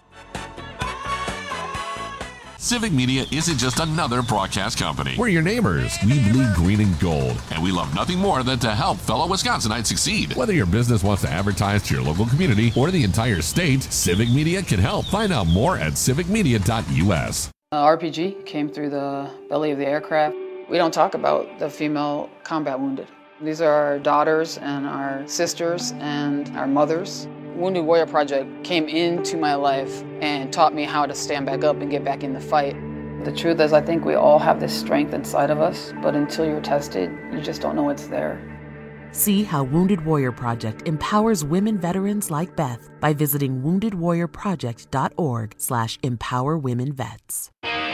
Civic Media isn't just another broadcast company. We're your neighbors. We bleed green and gold, and we love nothing more than to help fellow Wisconsinites succeed. Whether your business wants to advertise to your local community or the entire state, Civic Media can help. Find out more at civic media dot u s. Uh, R P G came through the belly of the aircraft. We don't talk about the female combat wounded. These are our daughters and our sisters and our mothers. Wounded Warrior Project came into my life and taught me how to stand back up and get back in the fight. The truth is, I think we all have this strength inside of us, but until you're tested, you just don't know it's there. See how Wounded Warrior Project empowers women veterans like Beth by visiting wounded warrior project dot org slash empower women vets.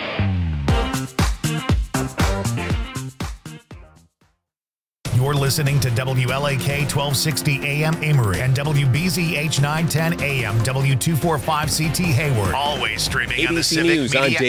You're listening to W L A K twelve sixty A M Amory and W B Z H nine ten A M W two forty-five C T Hayward. Always streaming on the Civic Media